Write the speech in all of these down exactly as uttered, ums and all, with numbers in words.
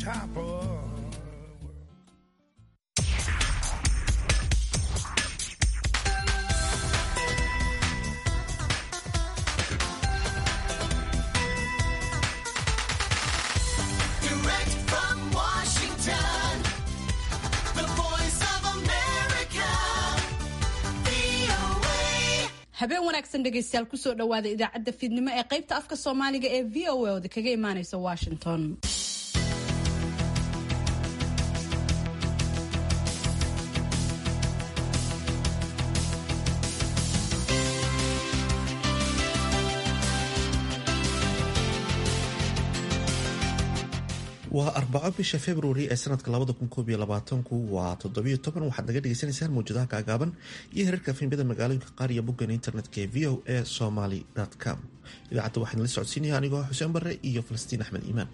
top of habeen wanaagsan dhegaystayaal kusoo dhawaada idaacadda fiidnimo ee qaybta afka Soomaaliga ee V O A oo kaga imaanaysa Washington. waa arbaco bisha February ee sanadka labada kun koob iyo labaatan waa toddobiyo toban waxaad naga dhageysanaysaan mawjadaha gaagaaban iyo heerarka filimada magaalooyinka qaar iyo boggan internetka ee v o a somali dot com. idaacadda waxaan la socodsiinayaa anigoo Xuseen Barre iyo Falastiin Axmed Iimaan.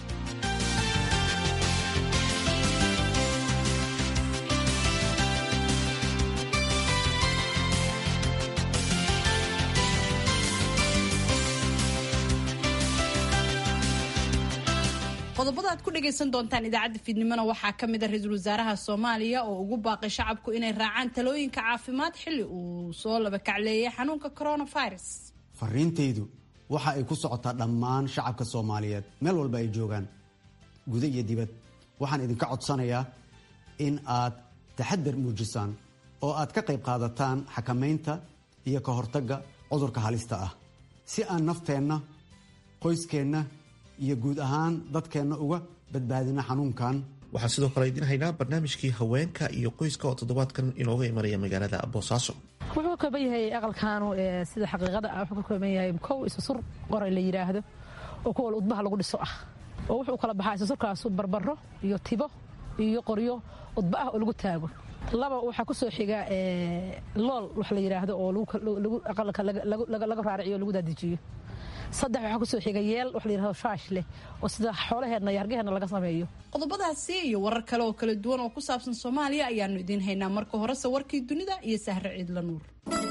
qodobada aad ku dhageysan doontaan idaacadda fiidnimona waxaa ka mid ah ra-iisul wasaaraha Soomaaliya oo ugu baaqay shacabku inay raacaan talooyinka caafimaad xilli uu soo laba kacleeyay xanuunka coronavirus. fariintaydu waxa ay ku socotaa dhammaan shacabka Soomaaliyeed meel walba ay joogaan guud iyo dibad. waxaan idinka codsanayaa in aad taxaddar muujisaan oo aad ka qayb qaadataan xakamaynta iyo ka hortagga cudurka halista ah si aan nafteenna, qoyskeena iyo guud ahaan dadkeena uga badbaadina xanuunkan. waxaan sidoo kale idin haynaa barnaamijkii haweenka iyo qoyska oo toddobaadkan inooga imanaya magaalada Boosaaso. wuxuu ka kooban yahay aqalkaanu sida xaqiiqada ah wuxuu ka kooban yahay kow isusur qoray la yiraahdo oo kuwa udbaha lagu dhiso ah oo wuxuu kala baxaa isusurkaas barbaro iyo tibo iyo qoryo udbaha oo lagu taago. laba waxa ku soo xiga ee lool wax la yiraahdo oo lagu aqalka laga laga raariyo lagu daadijiyo. saddex waxa ku soo xiga yeel wax la yiraahdo shaash leh oo sida xoolaheedna yargeena laga sameeyo. qodobadaasi iyo warar kale oo kala duwan oo ku saabsan Soomaaliya ayaanu idin haynaa. marka hore warkii dunida iyo Sahre Ciidla Nuur.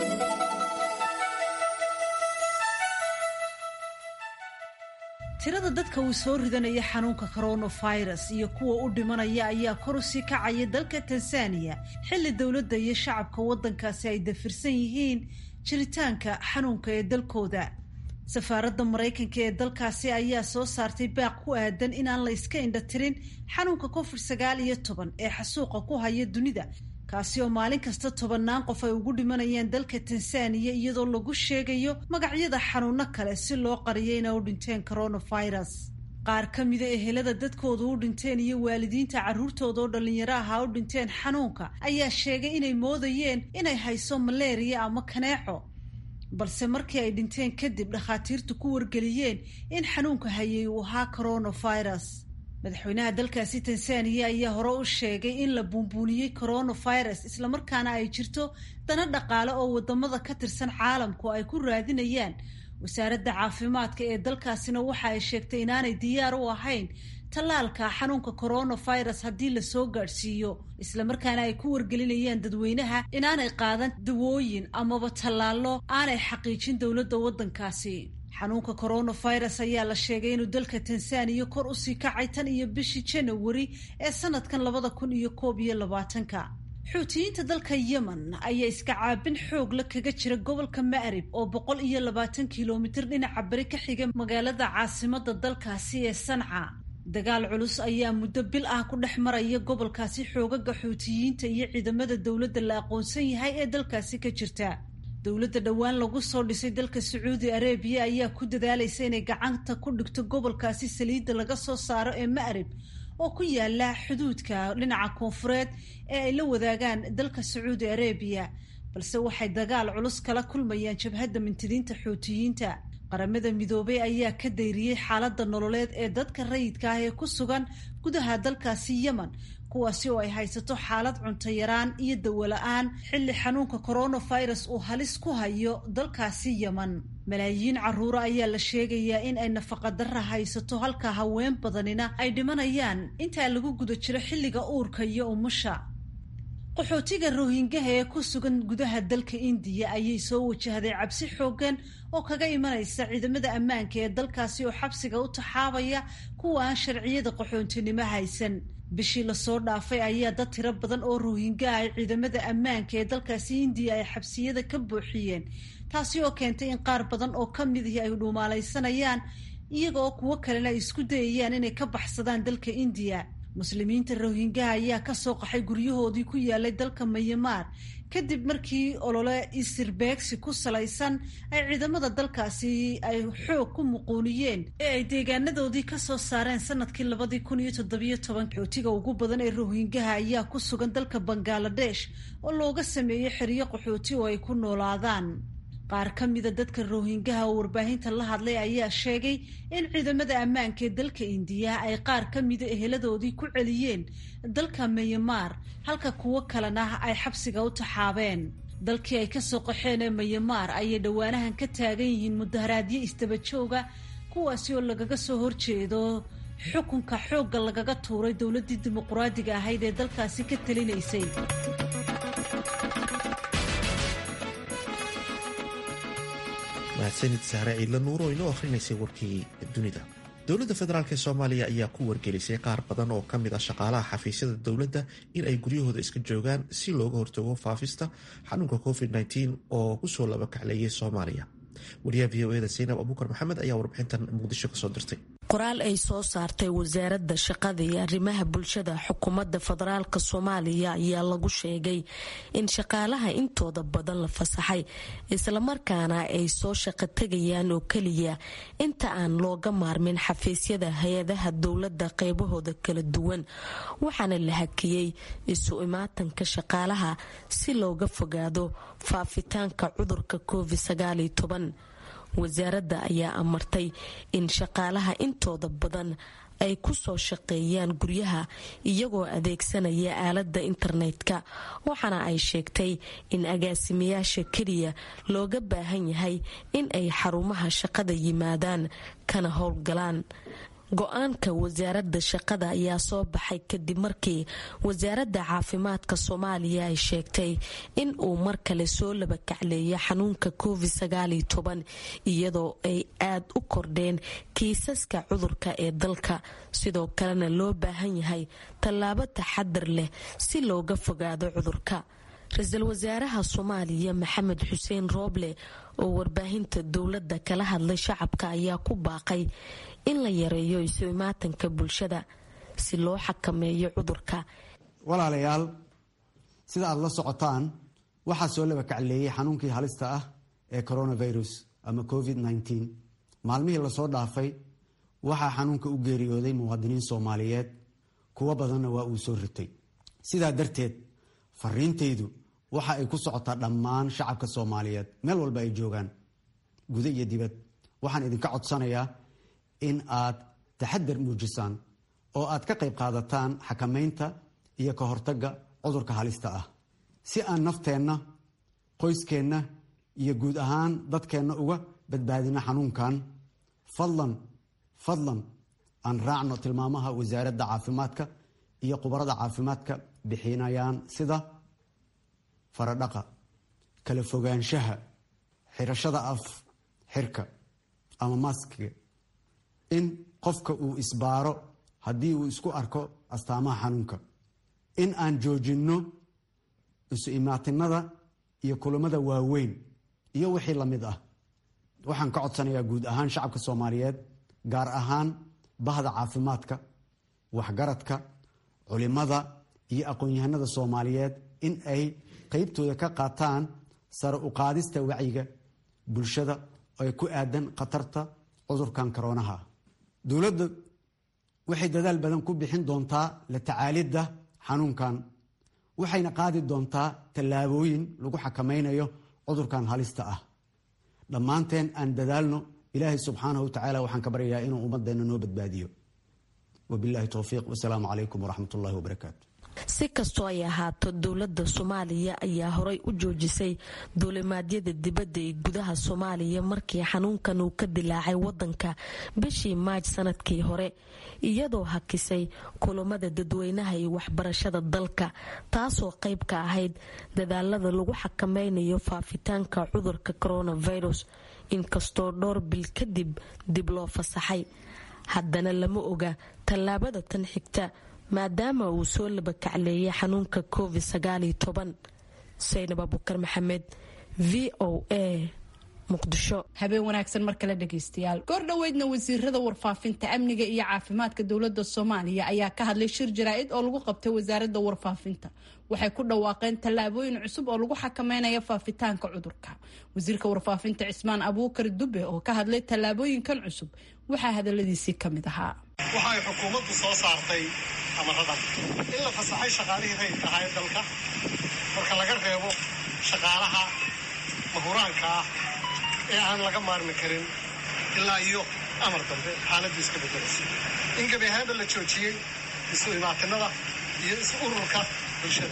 tirada dadka uu soo ridanaya xanuunka coronavirus iyo kuwa u dhimanaya ayaa kor u sii kacaya dalka Tansaaniya xilli dawladda iyo shacabka waddankaasi ay dafirsan yihiin jiritaanka xanuunka ee dalkooda. safaaradda Mareykanka ee dalkaasi ayaa soo saartay baaq ku aadan inaan la iska indhatirin xanuunka covid sagaal iyo toban ee xasuuqa ku haya dunida, kaasi oo maalin kasta tobannaan qof ay ugu dhimanayaan dalka Tansaaniya iyadoo lagu sheegayo magacyada xanuuno kale si loo qariyo inay u dhinteen coronavirus. qaar ka mida ehelada dadkooda u dhinteen iyo waalidiinta carruurtooda oo dhalinyaro ahaa u dhinteen xanuunka ayaa sheegay inay moodayeen inay hayso malaria ama kaneeco, balse markii ay dhinteen kadib dhakhaatiirtu ku wargeliyeen in xanuunka hayay uu ahaa coronavirus. madaxweynaha dalkaasi Tansaaniya ayaa hore u sheegay in la buunbuuniyey coronavirus islamarkaana ay jirto dana dhaqaale oo wadamada ka tirsan caalamku ay ku raadinayaan. wasaaradda caafimaadka ee dalkaasina waxa ay sheegtay inaanay diyaar u ahayn tallaalka xanuunka coronavirus haddii la soo gaadhsiiyo, islamarkaana ay ku wargelinayaan dadweynaha inaanay qaadan dawooyin amaba tallaalo aanay xaqiijin dowladda waddankaasi. xanuunka coronavirus ayaa la sheegay inuu dalka Tansaaniya kor u sii kacay tan iyo bishii January ee sanadkan labada kun iyo koob iyo labaatanka. xuutiyiinta dalka Yemen ayaa iska caabin xoog la kaga jira gobolka Ma'rib oo boqol iyo labaatan kiiloomitir dhinaca bari ka xiga magaalada caasimadda dalkaasi ee Sanca. dagaal culus ayaa muddo bil ah ku dhex maraya gobolkaasi xoogaga xuutiyiinta iyo ciidamada dowladda la aqoonsan yahay ee dalkaasi ka jirta. dowladda dhowaan lagu soo dhisay dalka Sacuudi Arabia ayaa ku dadaalaysa inay gacanta ku dhigto gobolkaasi saliidda laga soo saaro ee Ma'rib oo ku yaala xuduudka dhinaca koonfureed ee ay la wadaagaan dalka Sacuudi Arabia, balse waxay dagaal culus kala kulmayaan jabhadda mintidiinta xuutiyiinta. qaramada midoobay ayaa ka dayriyey xaaladda nololeed ee dadka rayidka ah ee ku sugan gudaha dalkaasi Yemen, kuwaasi oo ay haysato xaalad cunto yaraan iyo dawo la'aan xilli xanuunka coronavirus uu halis ku hayo dalkaasi Yemen. malaayiin carruura ayaa la sheegayaa in ay nafaqa darra haysato halka haween badanina ay dhimanayaan inta lagu guda jiro xilliga uurka iyo umusha. qaxootiga rohingaha ee ku sugan gudaha dalka indiya ayay soo wajahday cabsi xoogan oo kaga imanaysa ciidamada ammaanka ee dalkaasi oo xabsiga u taxaabaya kuwa aan sharciyada qaxoontinimo haysan. bishii lasoo dhaafay ayaa dad tiro badan oo rohinga ay ciidamada ammaanka ee dalkaasi indiya ay xabsiyada ka buuxiyeen, taasi oo keentay in qaar badan oo ka midihii ay dhuumaalaysanayaan iyaga oo kuwo kalena ay isku dayayaan inay ka baxsadaan dalka indiya. muslimiinta rohingaha ayaa kasoo qaxay guryahoodii ku yaalay dalka Myanmar kadib markii olole isirbeegsi ku salaysan ay ciidamada dalkaasi ay xoog ku muquuniyeen ee ay deegaanadoodii kasoo saareen sanadkii labadii kun iyo toddobiyo toban. qaxootiga ugu badan ee rohingaha ayaa ku sugan dalka Bangladesh oo looga sameeyey xeryo qaxooti oo ay ku noolaadaan. qaar ka mida dadka rohingaha oo warbaahinta la hadlay ayaa sheegay in ciidamada ammaanka ee dalka indiya ay qaar ka mida eheladoodii ku celiyeen dalka Myanmar halka kuwo kalena ay xabsiga u taxaabeen. dalkii ay kasoo qaxeen ee Myanmar ayay dhowaanahan ka taagan yihiin mudaharaadyo isdaba jooga kuwaasi oo lagaga soo horjeedo xukunka xoogga lagaga tuuray dowladdii dimuqraadiga ahayd ee dalkaasi ka talinaysay. mahadsanid sahre ciidla nuur oo inoo akhrinaysay warkii dunida. dowladda federaalk ee soomaaliya ayaa ku wargelisay qaar badan oo ka mid ah shaqaalaha xafiisyada dowladda in ay guryahooda iska joogaan si looga hortago faafista xanuunka covid nneteen oo kusoo laba kacleeyay soomaaliya. wariyaha v o eda saynab abuukar maxamed ayaa warbixintan muqdisho kasoo dirtay. qoraal ay soo saartay wasaaradda shaqada iyo arrimaha bulshada xukuumadda federaalka soomaaliya ayaa lagu sheegay in shaqaalaha intooda badan la fasaxay islamarkaana ay soo shaqo tegayaan oo keliya inta aan looga maarmin xafiisyada hay-adaha dowladda qaybahooda kala duwan, waxaana la hakiyey isu imaatanka shaqaalaha si looga fogaado faafitaanka cudurka covid sagaal iyo toban. wasaaradda ayaa amartay in shaqaalaha intooda badan ay ku soo shaqeeyaan guryaha iyagoo adeegsanaya aaladda internetka, waxaana ay sheegtay in agaasimayaasha keliya looga baahan yahay in ay xarumaha shaqada yimaadaan kana howlgalaan. go-aanka wasaaradda shaqada ayaa soo baxay kadib markii wasaaradda caafimaadka soomaaliya ay sheegtay in uu mar kale soo laba kacleeya xanuunka covid sagaal iyo toban iyadoo ay aad u kordheen kiisaska cudurka ee dalka, sidoo kalena loo baahan yahay tallaabo taxadar leh si looga fogaado cudurka. ra-iisul wasaaraha soomaaliya maxamed xuseen rooble oo warbaahinta dowladda kala hadlay shacabka ayaa ku baaqay in la yareeyo isu imaatanka bulshada si loo xakameeyo cudurka. walaalayaal, sida aad la socotaan waxaa soo laba kacleeyay xanuunkii halista ah ee coronavirus ama covid nneteen. maalmihii lasoo dhaafay waxaa xanuunka u geeriyooday muwaadiniin soomaaliyeed, kuwo badanna waa uu soo ritay. sidaa darteed fariintaydu waxa ay ku socotaa dhammaan shacabka soomaaliyeed meel walba ay joogaan, guda iyo dibad. waxaan idinka codsanayaa in aad taxadar muujisaan oo aad ka qayb qaadataan xakamaynta iyo ka hortagga cudurka halista ah si aan nafteenna, qoyskeenna iyo guud ahaan dadkeenna uga badbaadino xanuunkan. fadlan fadlan aan raacno tilmaamaha wasaaradda caafimaadka iyo khubarada caafimaadka bixinayaan sida faradhaqa, kala fogaanshaha, xirashada af xirka ama maskiga, in qofka uu isbaaro haddii uu isku arko astaamaha xanuunka, in aan joojinno isu imaatinada iyo kulamada waaweyn iyo wixii la mid ah. waxaan ka codsanayaa guud ahaan shacabka soomaaliyeed, gaar ahaan bahda caafimaadka, waxgaradka, culimada iyo aqoon-yahanada soomaaliyeed in ay qaybtooda ka qaataan sare u qaadista wacyiga bulshada ee ku aadan khatarta cudurkan koroonaha. dowladda waxay dadaal badan ku bixin doontaa la tacaalidda xanuunkan, waxayna qaadi doontaa tallaabooyin lagu xakamaynayo cudurkan halista ah. dhammaanteen aan dadaalno. ilaahay subxaanahu wa tacaala waxaan ka baryayaa inuu ummadeenna noo badbaadiyo. wabilaahi towfiiq, wasalaamu calaykum waraxmat ullahi wabarakaatu. si kastoo ay ahaato dowladda soomaaliya ayaa horay u joojisay duulimaadyada dibadda ee gudaha soomaaliya markii xanuunkan uu ka dilaacay wadanka bishii maaj sanadkii hore iyadoo hakisay kulamada dadweynaha iyo waxbarashada dalka taasoo qayb ka ahayd dadaalada lagu xakameynayo faafitaanka cudurka coronavirus inkastoo dhowr bil kadib dib loo fasaxay haddana lama oga tallaabada tan xigta maadaama uu soo labakacleeyay xanuunka covid sagaal iyo toban. Saynab Abukar Maxamed, V O A, muqdisho. habeen wanaagsan mar kale dhageystayaal. goor dhaweydna wasiirada warfaafinta amniga iyo caafimaadka dowladda Soomaaliya ayaa ka hadlay shir jaraa'id oo lagu qabtay wasaaradda warfaafinta. waxay ku dhawaaqeen tallaabooyin cusub oo lagu xakameynayo faafitaanka cudurka. wasiirka warfaafinta Cismaan Abuukar Dube oo ka hadlay tallaabooyinkan cusub waxaa hadaladiisii ka mid ahaa. waxay xukuumaddu soo saartay amaradan in la fasaxay shaqaalihii rayidka ahaa ee dalka marka laga reebo shaqaalaha mahuraanka ah ee aan laga maarmi karin ilaa iyo amar dambe xaaladdu iska bedelaysa in gebi ahaanba la joojiyey isu imaatinada iyo isu ururka bulshada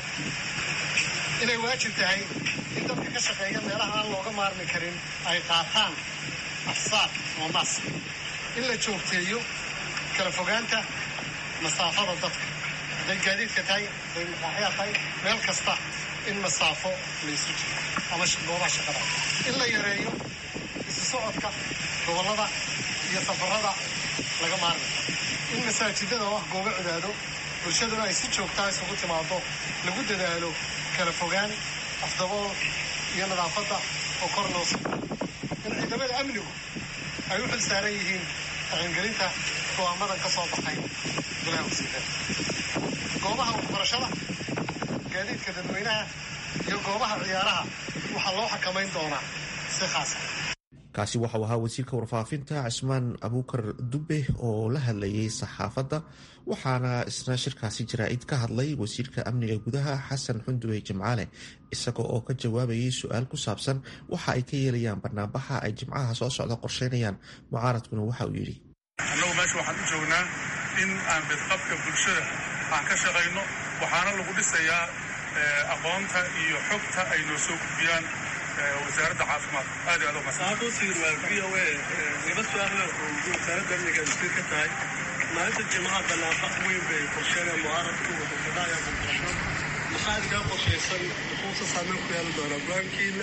inay waajib tahay in dadka ka shaqeeya meelaha aan looga maarmi karin ay qaataan afsaar ama mask in la joogteeyo kala fogaanta masaafada dadka hadday gaadiidka tahay hadday maqaaxyaa tahay meel kasta in masaafo laysu jiro ama goobaha shaqada in la yareeyo isu socodka gobollada iyo safarada laga maarmi karo in masaajidada oo ah goobo cibaado bulshaduna ay si joogtaa isugu timaado lagu dadaalo kala fogaan afdabool iyo nadaafadda oo kor loo soo in ciidamada amnigu ay u xil saaran yihiin dhaqangelinta go'aamadan ka soo baxay golaha wasiirada goobaha waxbarashada gaadiidka dadweynaha iyo goobaha ciyaaraha waxaa loo xakamayn doonaa si khaasa. kaasi waxau ahaa wasiirka warfaafinta Cismaan Abuukar Dube oo la hadlayay saxaafadda waxaana isna shirkaasi jaraa'id ka hadlay wasiirka amniga gudaha Xasan Xunduwe Jimcaale isagoo oo ka jawaabayay su-aal ku saabsan waxa ay ka yeelayaan barnaamijka ay jimcaha soo socda qorsheynayaan mucaaradkuna waxa uu yidhi annagu meesha waxaan u joognaa in aan bedqabka bulshada aan ka shaqayno waxaana lagu dhisayaa aqoonta iyo xogta ay noo soo gudbiyaan wasaaradda caafimaadka aad iyo aad u mahadsan sir waa v O A laba su'aal oo wasaaradda amniga ay ka tahay maalinta jimcaha banaanbax weyn bay qorsheynayaan mucaaradku wuxuu ka dhacayaa bulshada maxaa idinkaa qorshaysan xuquuqda saameyn ku yeelan doonaa go-aankiina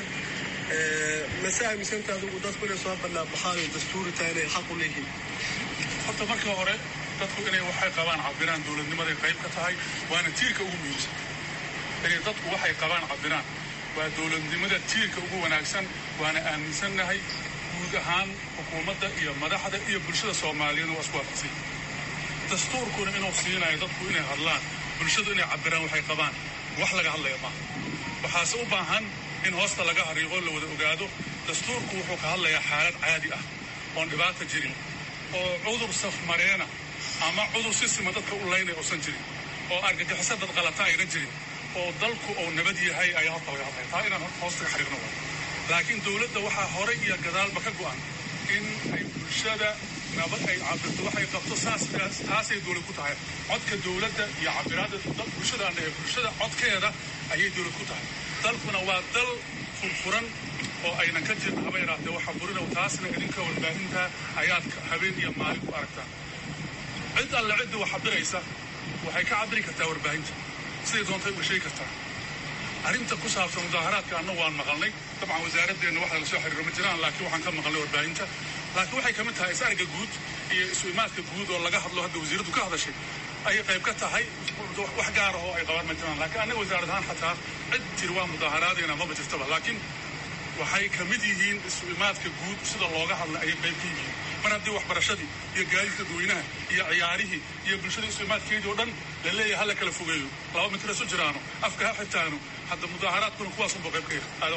mase aaminsantaa adigu dadku inay soo banaanbaxaan oo dastuuri tahay inay xaq u leeyihiin horta markii hore dadku inay waxay qabaan cabiraan dowladnimaday qayb ka tahay waana tiirka ugu muhiimsan inay dadku waxay qabaan cabiraan waa dowladnimada tiirka ugu wanaagsan waana aaminsannahay guud ahaan xukuumadda iyo madaxda iyo bulshada Soomaaliyeed oo isku waafaqsan dastuurkuna inuu siinayo dadku inay hadlaan bulshadu inay cabiraan waxay qabaan wax laga hadlayo ma waxaase u baahan in hoosta laga hariiqo la wada ogaado dastuurku wuxuu ka hadlayaa xaalad caadi ah oon dhibaato jirin oo cudur safmareena ama cudur si sima dadka u leynay uusan jirin oo argagixisada dad qalata ayna jirin oo dalku oo nabad yahay ayaa horta laga hadlaya taa inaan hoosta ka xariiqno laakiin dowladda waxaa horey iyo gadaalba ka go'an in ay bulshada nabad ay cabirto waxay qabto saas taasay dowlad ku tahay codka dowladda iyo cabiraadda bulshada ee bulshada codkeeda ayay dowlad ku tahay dalkuna waa dal furfuran oo aynan ka jirin haba yaraatee waxa burina taasna idinka warbaahinta ayaad habeen iyo maalin ku aragtaan cid alle cidda wax cabiraysa waxay ka cabiri kartaa warbaahinta siday doontay uga sheegi kartaa arrinta ku saabsan mudaaharaadka annagu waan maqalnay dabcan wasaaradeenna waxa laga soo xiriiro ma jiraan laakiin waxaan ka maqalnay warbaahinta laakiin waxay ka mid tahay is-ariga guud iyo isu imaadka guud oo laga hadlo hadda wasiiradu ka hadashay ayay qayb ka tahay wax gaar ah oo ay qabaan ma jiraan laakiin annaga wasaarad ahaan xataa cid jiri waa mudaaharaadayna maba jirtaba laakiin waxay ka mid yihiin isu imaadka guud sida looga hadlay ayay qayb ka yihiin mar haddii waxbarashadii iyo gaadiidka dadweynaha iyo ciyaarihii iyo bulshada isu imaadkeedii oo dhan la leeyahay hala kala fogeeyo laba mitir isu jiraano afka ha xitaano hadda mudaaharaadkuna kuwaas unba qayb ka yahay aad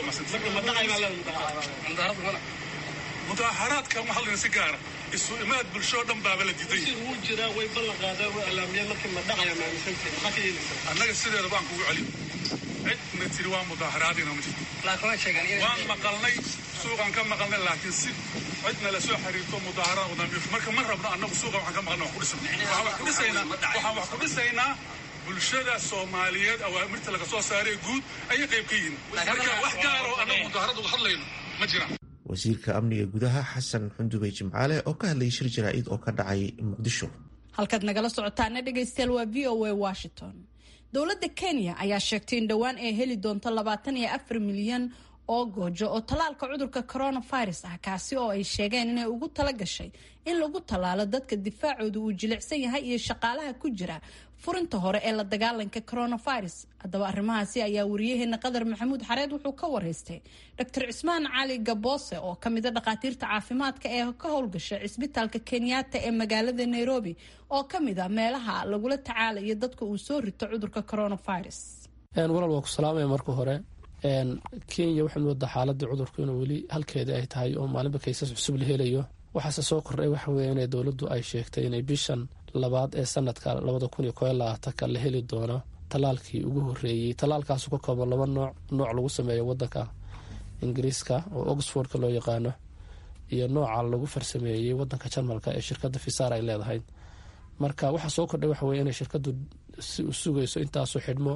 umahadsantay mudaaharaadka ma hadlayna si gaara isu imaad bulsho dhan baaba la diiday wuu jiraa way ballan qaadeen way alaamiyeen markii ma dhacaya maamisantii maxaa ka yeelaysaa annaga sideeda baan kugu celin cidna tiri waa mudaaharaadina ma jirto waan maqalnay suuqaan ka maqalnay laakiin si cidna la soo xiriirto mudaaharaad wadaan marka ma rabno annagu suuqa waxaan ka maqalnay wax ku dhisnay waxaan wax ku dhisaynaa waxaan wax ku dhisaynaa bulshada soomaaliyeed awaamirta laga soo saaray guud ayay qayb ka yihiin marka wax gaar oo annagu mudaharad uga hadlayno ma jiraan. wasiirka amniga gudaha xasan xundubey jimcaale oo ka hadlayay shir jaraa'id oo ka dhacay muqdisho. halkaad nagala socotaana dhegaystayaal waa v o a Washington. dowladda Kenya ayaa sheegtay in dhowaan ay heli doonto labaatan iyo afar milyan oo goojo oo talaalka cudurka coronavirus ah, kaasi oo ay sheegeen inay ugu tala gashay in lagu talaalo dadka difaacoodu uu jilicsan yahay iyo shaqaalaha ku jira furinta hore ee la dagaalanka coronavirus. haddaba arrimahaasi ayaa wariyaheena Qadar Maxamuud Xareed wuxuu ka wareystay Doctor Cismaan Cali Gaboose oo ka mid ah dhaqaatiirta caafimaadka ee ka howlgasha cisbitaalka Kenyatta ee magaalada Nairobi oo ka mid ah meelaha lagula tacaalayo dadka uu soo rito cudurka coronavirus. een walaal waa ku salaamay marka hore. Kenya waxay moodaa xaaladii cudurku inuu weli halkeeda ay tahay oo maalinba kaysas cusub la helayo. waxaase soo kordhay waxa weeye inay dowladdu ay sheegtay inay bishan labaad ee sanadka labada kun iyo kow iyo labaatanka la heli doono talaalkii ugu horreeyey. talaalkaasu ka kooban laba nooc nooc lagu sameeyo waddanka ingiriiska oo Oxfordka loo yaqaano iyo nooca lagu farsameeyey waddanka Jarmalka ee shirkadda Pfizer ay leedahay. marka waxa soo kordhay waxa weeye inay shirkaddu si u sugayso intaasoo xidhmo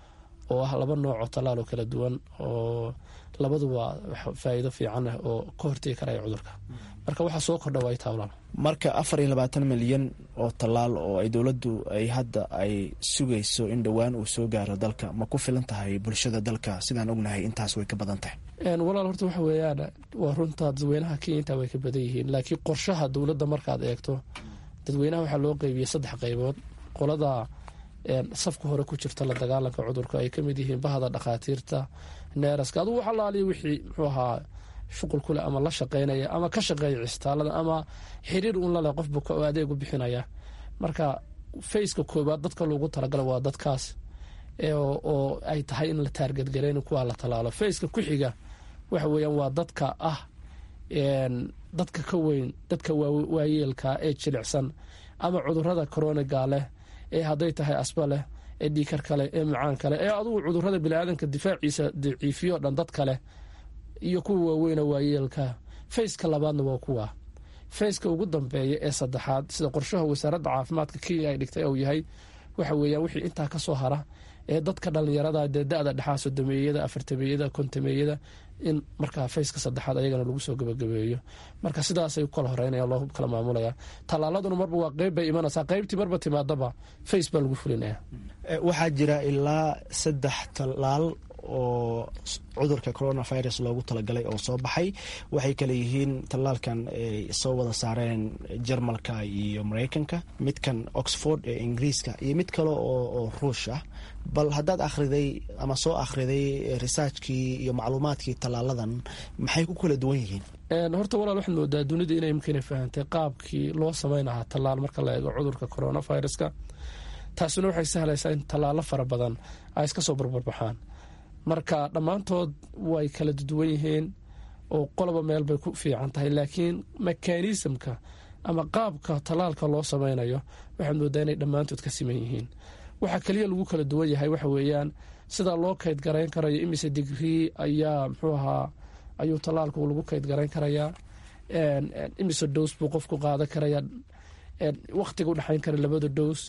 oo ah laba nooc oo talaal oo kala duwan oo labaduba faa'iido fiican ah oo ka hortagi karaya cudurka. marka waxa soo kordha way tawlaan marka afar iyo labaatan milyan oo talaal oo ay dowladdu ay hadda ay sugayso in dhowaan uu soo gaaro dalka ma ku filan tahay bulshada dalka? sidaan ognahay intaas way ka badan tahay. een walaal horta waxa weeyaan waa runta dadweynaha Kenya way ka badan yihiin, laakiin qorshaha dowladda markaad eegto dadweynaha waxaa loo qaybiyay saddex qaybood. qolada safka hore ku jirta la dagaalanka cudurka ay ka mid yihiin bahda dhaqaatiirta, neeraska, aduu waxa laaliyo wixii muxuu ahaa shuqul kule ama la shaqeynaya ama ka shaqeeya cisbitaalada ama xiriir uun la leh qof buka oo adeeg u bixinaya. marka fayska koobaad dadka loogu talagalay waa dadkaas oo ay tahay in la taarget gareyn kuwa la talaalo. fayska ku xiga waxa weeyaan waa dadka ah dadka ka weyn, dadka waayeelka ee jilicsan ama cudurada koroniga leh ee hadday tahay asba leh ee dhiikar kale ee macaan kale ee adugu cudurada biniaadanka difaaciisa daciifiyo dhan dad kale iyo kuwa waaweyna waayeelka. fayska labaadna waa kuwa. fayska ugu dambeeya ee saddexaad sida qorshaha wasaaradda caafimaadka Kenya ay dhigtay uu yahay waxa weeyaan wixii intaa ka soo hara ee dadka dhalinyarada ee da'da dhexaas sodomeeyada, afartameeyada, kontameeyada in markaa fayska saddexaad ayagana lagu soo gabagabeeyo. marka sidaasay u kala horeynayaan, loo kala maamulaya. talaaladuna marba waa qayb bay imanaysaa, qaybtii marba timaadaba fays baa lagu fulinaya. waxaa jira ilaa saddex talaal oo cudurka coronavirus loogu talagalay oo soo baxay. waxay kale yihiin talaalkan ay soo wada saareen Jarmalka iyo Mareykanka, midkan Oxford ee Ingiriiska iyo mid kale oo Ruush ah. bal haddaad akhriday ama soo akhriday researchkii iyo macluumaadkii talaaladan maxay ku kala duwan yihiin? horta walaal waxaad moodaa dunida inay mumkin fahantay qaabkii loo samaynahaa talaal marka la eego cudurka coronaviruska. taasuna waxay sahlaysaa in talaalo fara badan ay iska soo barbarbaxaan. marka dhammaantood way kala duwan yihiin oo qoloba meel bay ku fiican tahay, laakiin mekanismka ama qaabka talaalka loo samaynayo waxaad moodaa inay dhammaantood ka siman yihiin. waxaa keliya lagu kala duwan yahay waxa weeyaan sida loo kayd garayn karayo imise digrii ayaa muxuu ahaa ayuu talaalku lagu kayd garayn karayaa, imise dows buu qofku qaadan karaya, waqtiga u dhexayn kara labada dows,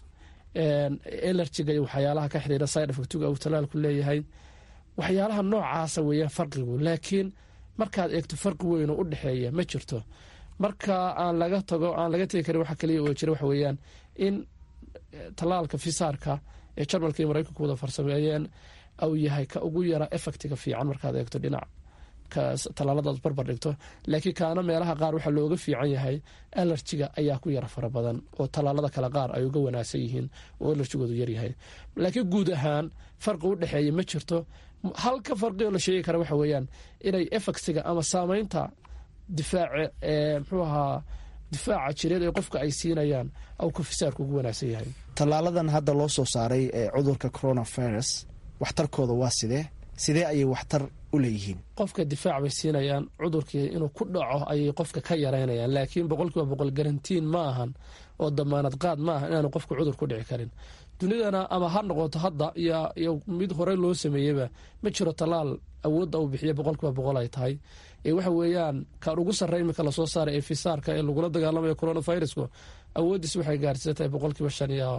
elerjiga iyo waxyaalaha ka xiriira side effectiga uu talaalku leeyahay. waxyaalaha noocaasa weeyaan farqigu, laakiin markaad eegto farqi weyn oo u dhexeeya ma jirto. marka aan laga tago aan laga tegi karin waxa kaliya oo jira waxa weeyaan in talaalka Pfizerka ee Jarmalka iyo Mareykanku wada farsameeyeen au yahay ka ugu yara effectiga fiican markaad eegto dhinac ka talaaladaas barbar dhigto, laakiin kaana meelaha qaar waxa looga fiican yahay allergiga ayaa ku yara fara badan oo talaalada kale qaar ay uga wanaagsan yihiin oo allergigoodu yar yahay. laakiin guud ahaan farqi u dhexeeya ma jirto. halka farqi oo la sheegi kara waxa weeyaan inay effectiga ama saameynta difaaca ee muxuu ahaa difaaca jireed ee qofka ay siinayaan au ka Pfizerku ugu wanaagsan yahay. talaaladan hadda loo soo saaray ee cudurka coronavirus waxtarkooda waa sidee sidee ayay waxtar u leeyihiin? qofka difaac bay siinayaan, cudurkii inuu ku dhaco ayay qofka ka yareynayaan, laakiin boqolkiiba boqol garantiin ma ahan oo damaanad qaad ma aha inaanu qofku cudur ku dhici karin. dunidana ama ha noqoto hadda iyo mid hore loo sameeyeyba ma jiro talaal awoodda uu bixiya boqolkiiba boqol ay tahay. ee waxa weeyaan kaan ugu sarreey imika lasoo saaray ee Pfizerka ee lagula dagaalamayo coronavirusku awooddiis waxay gaarsiisan tahay boqolkiiba shan iyo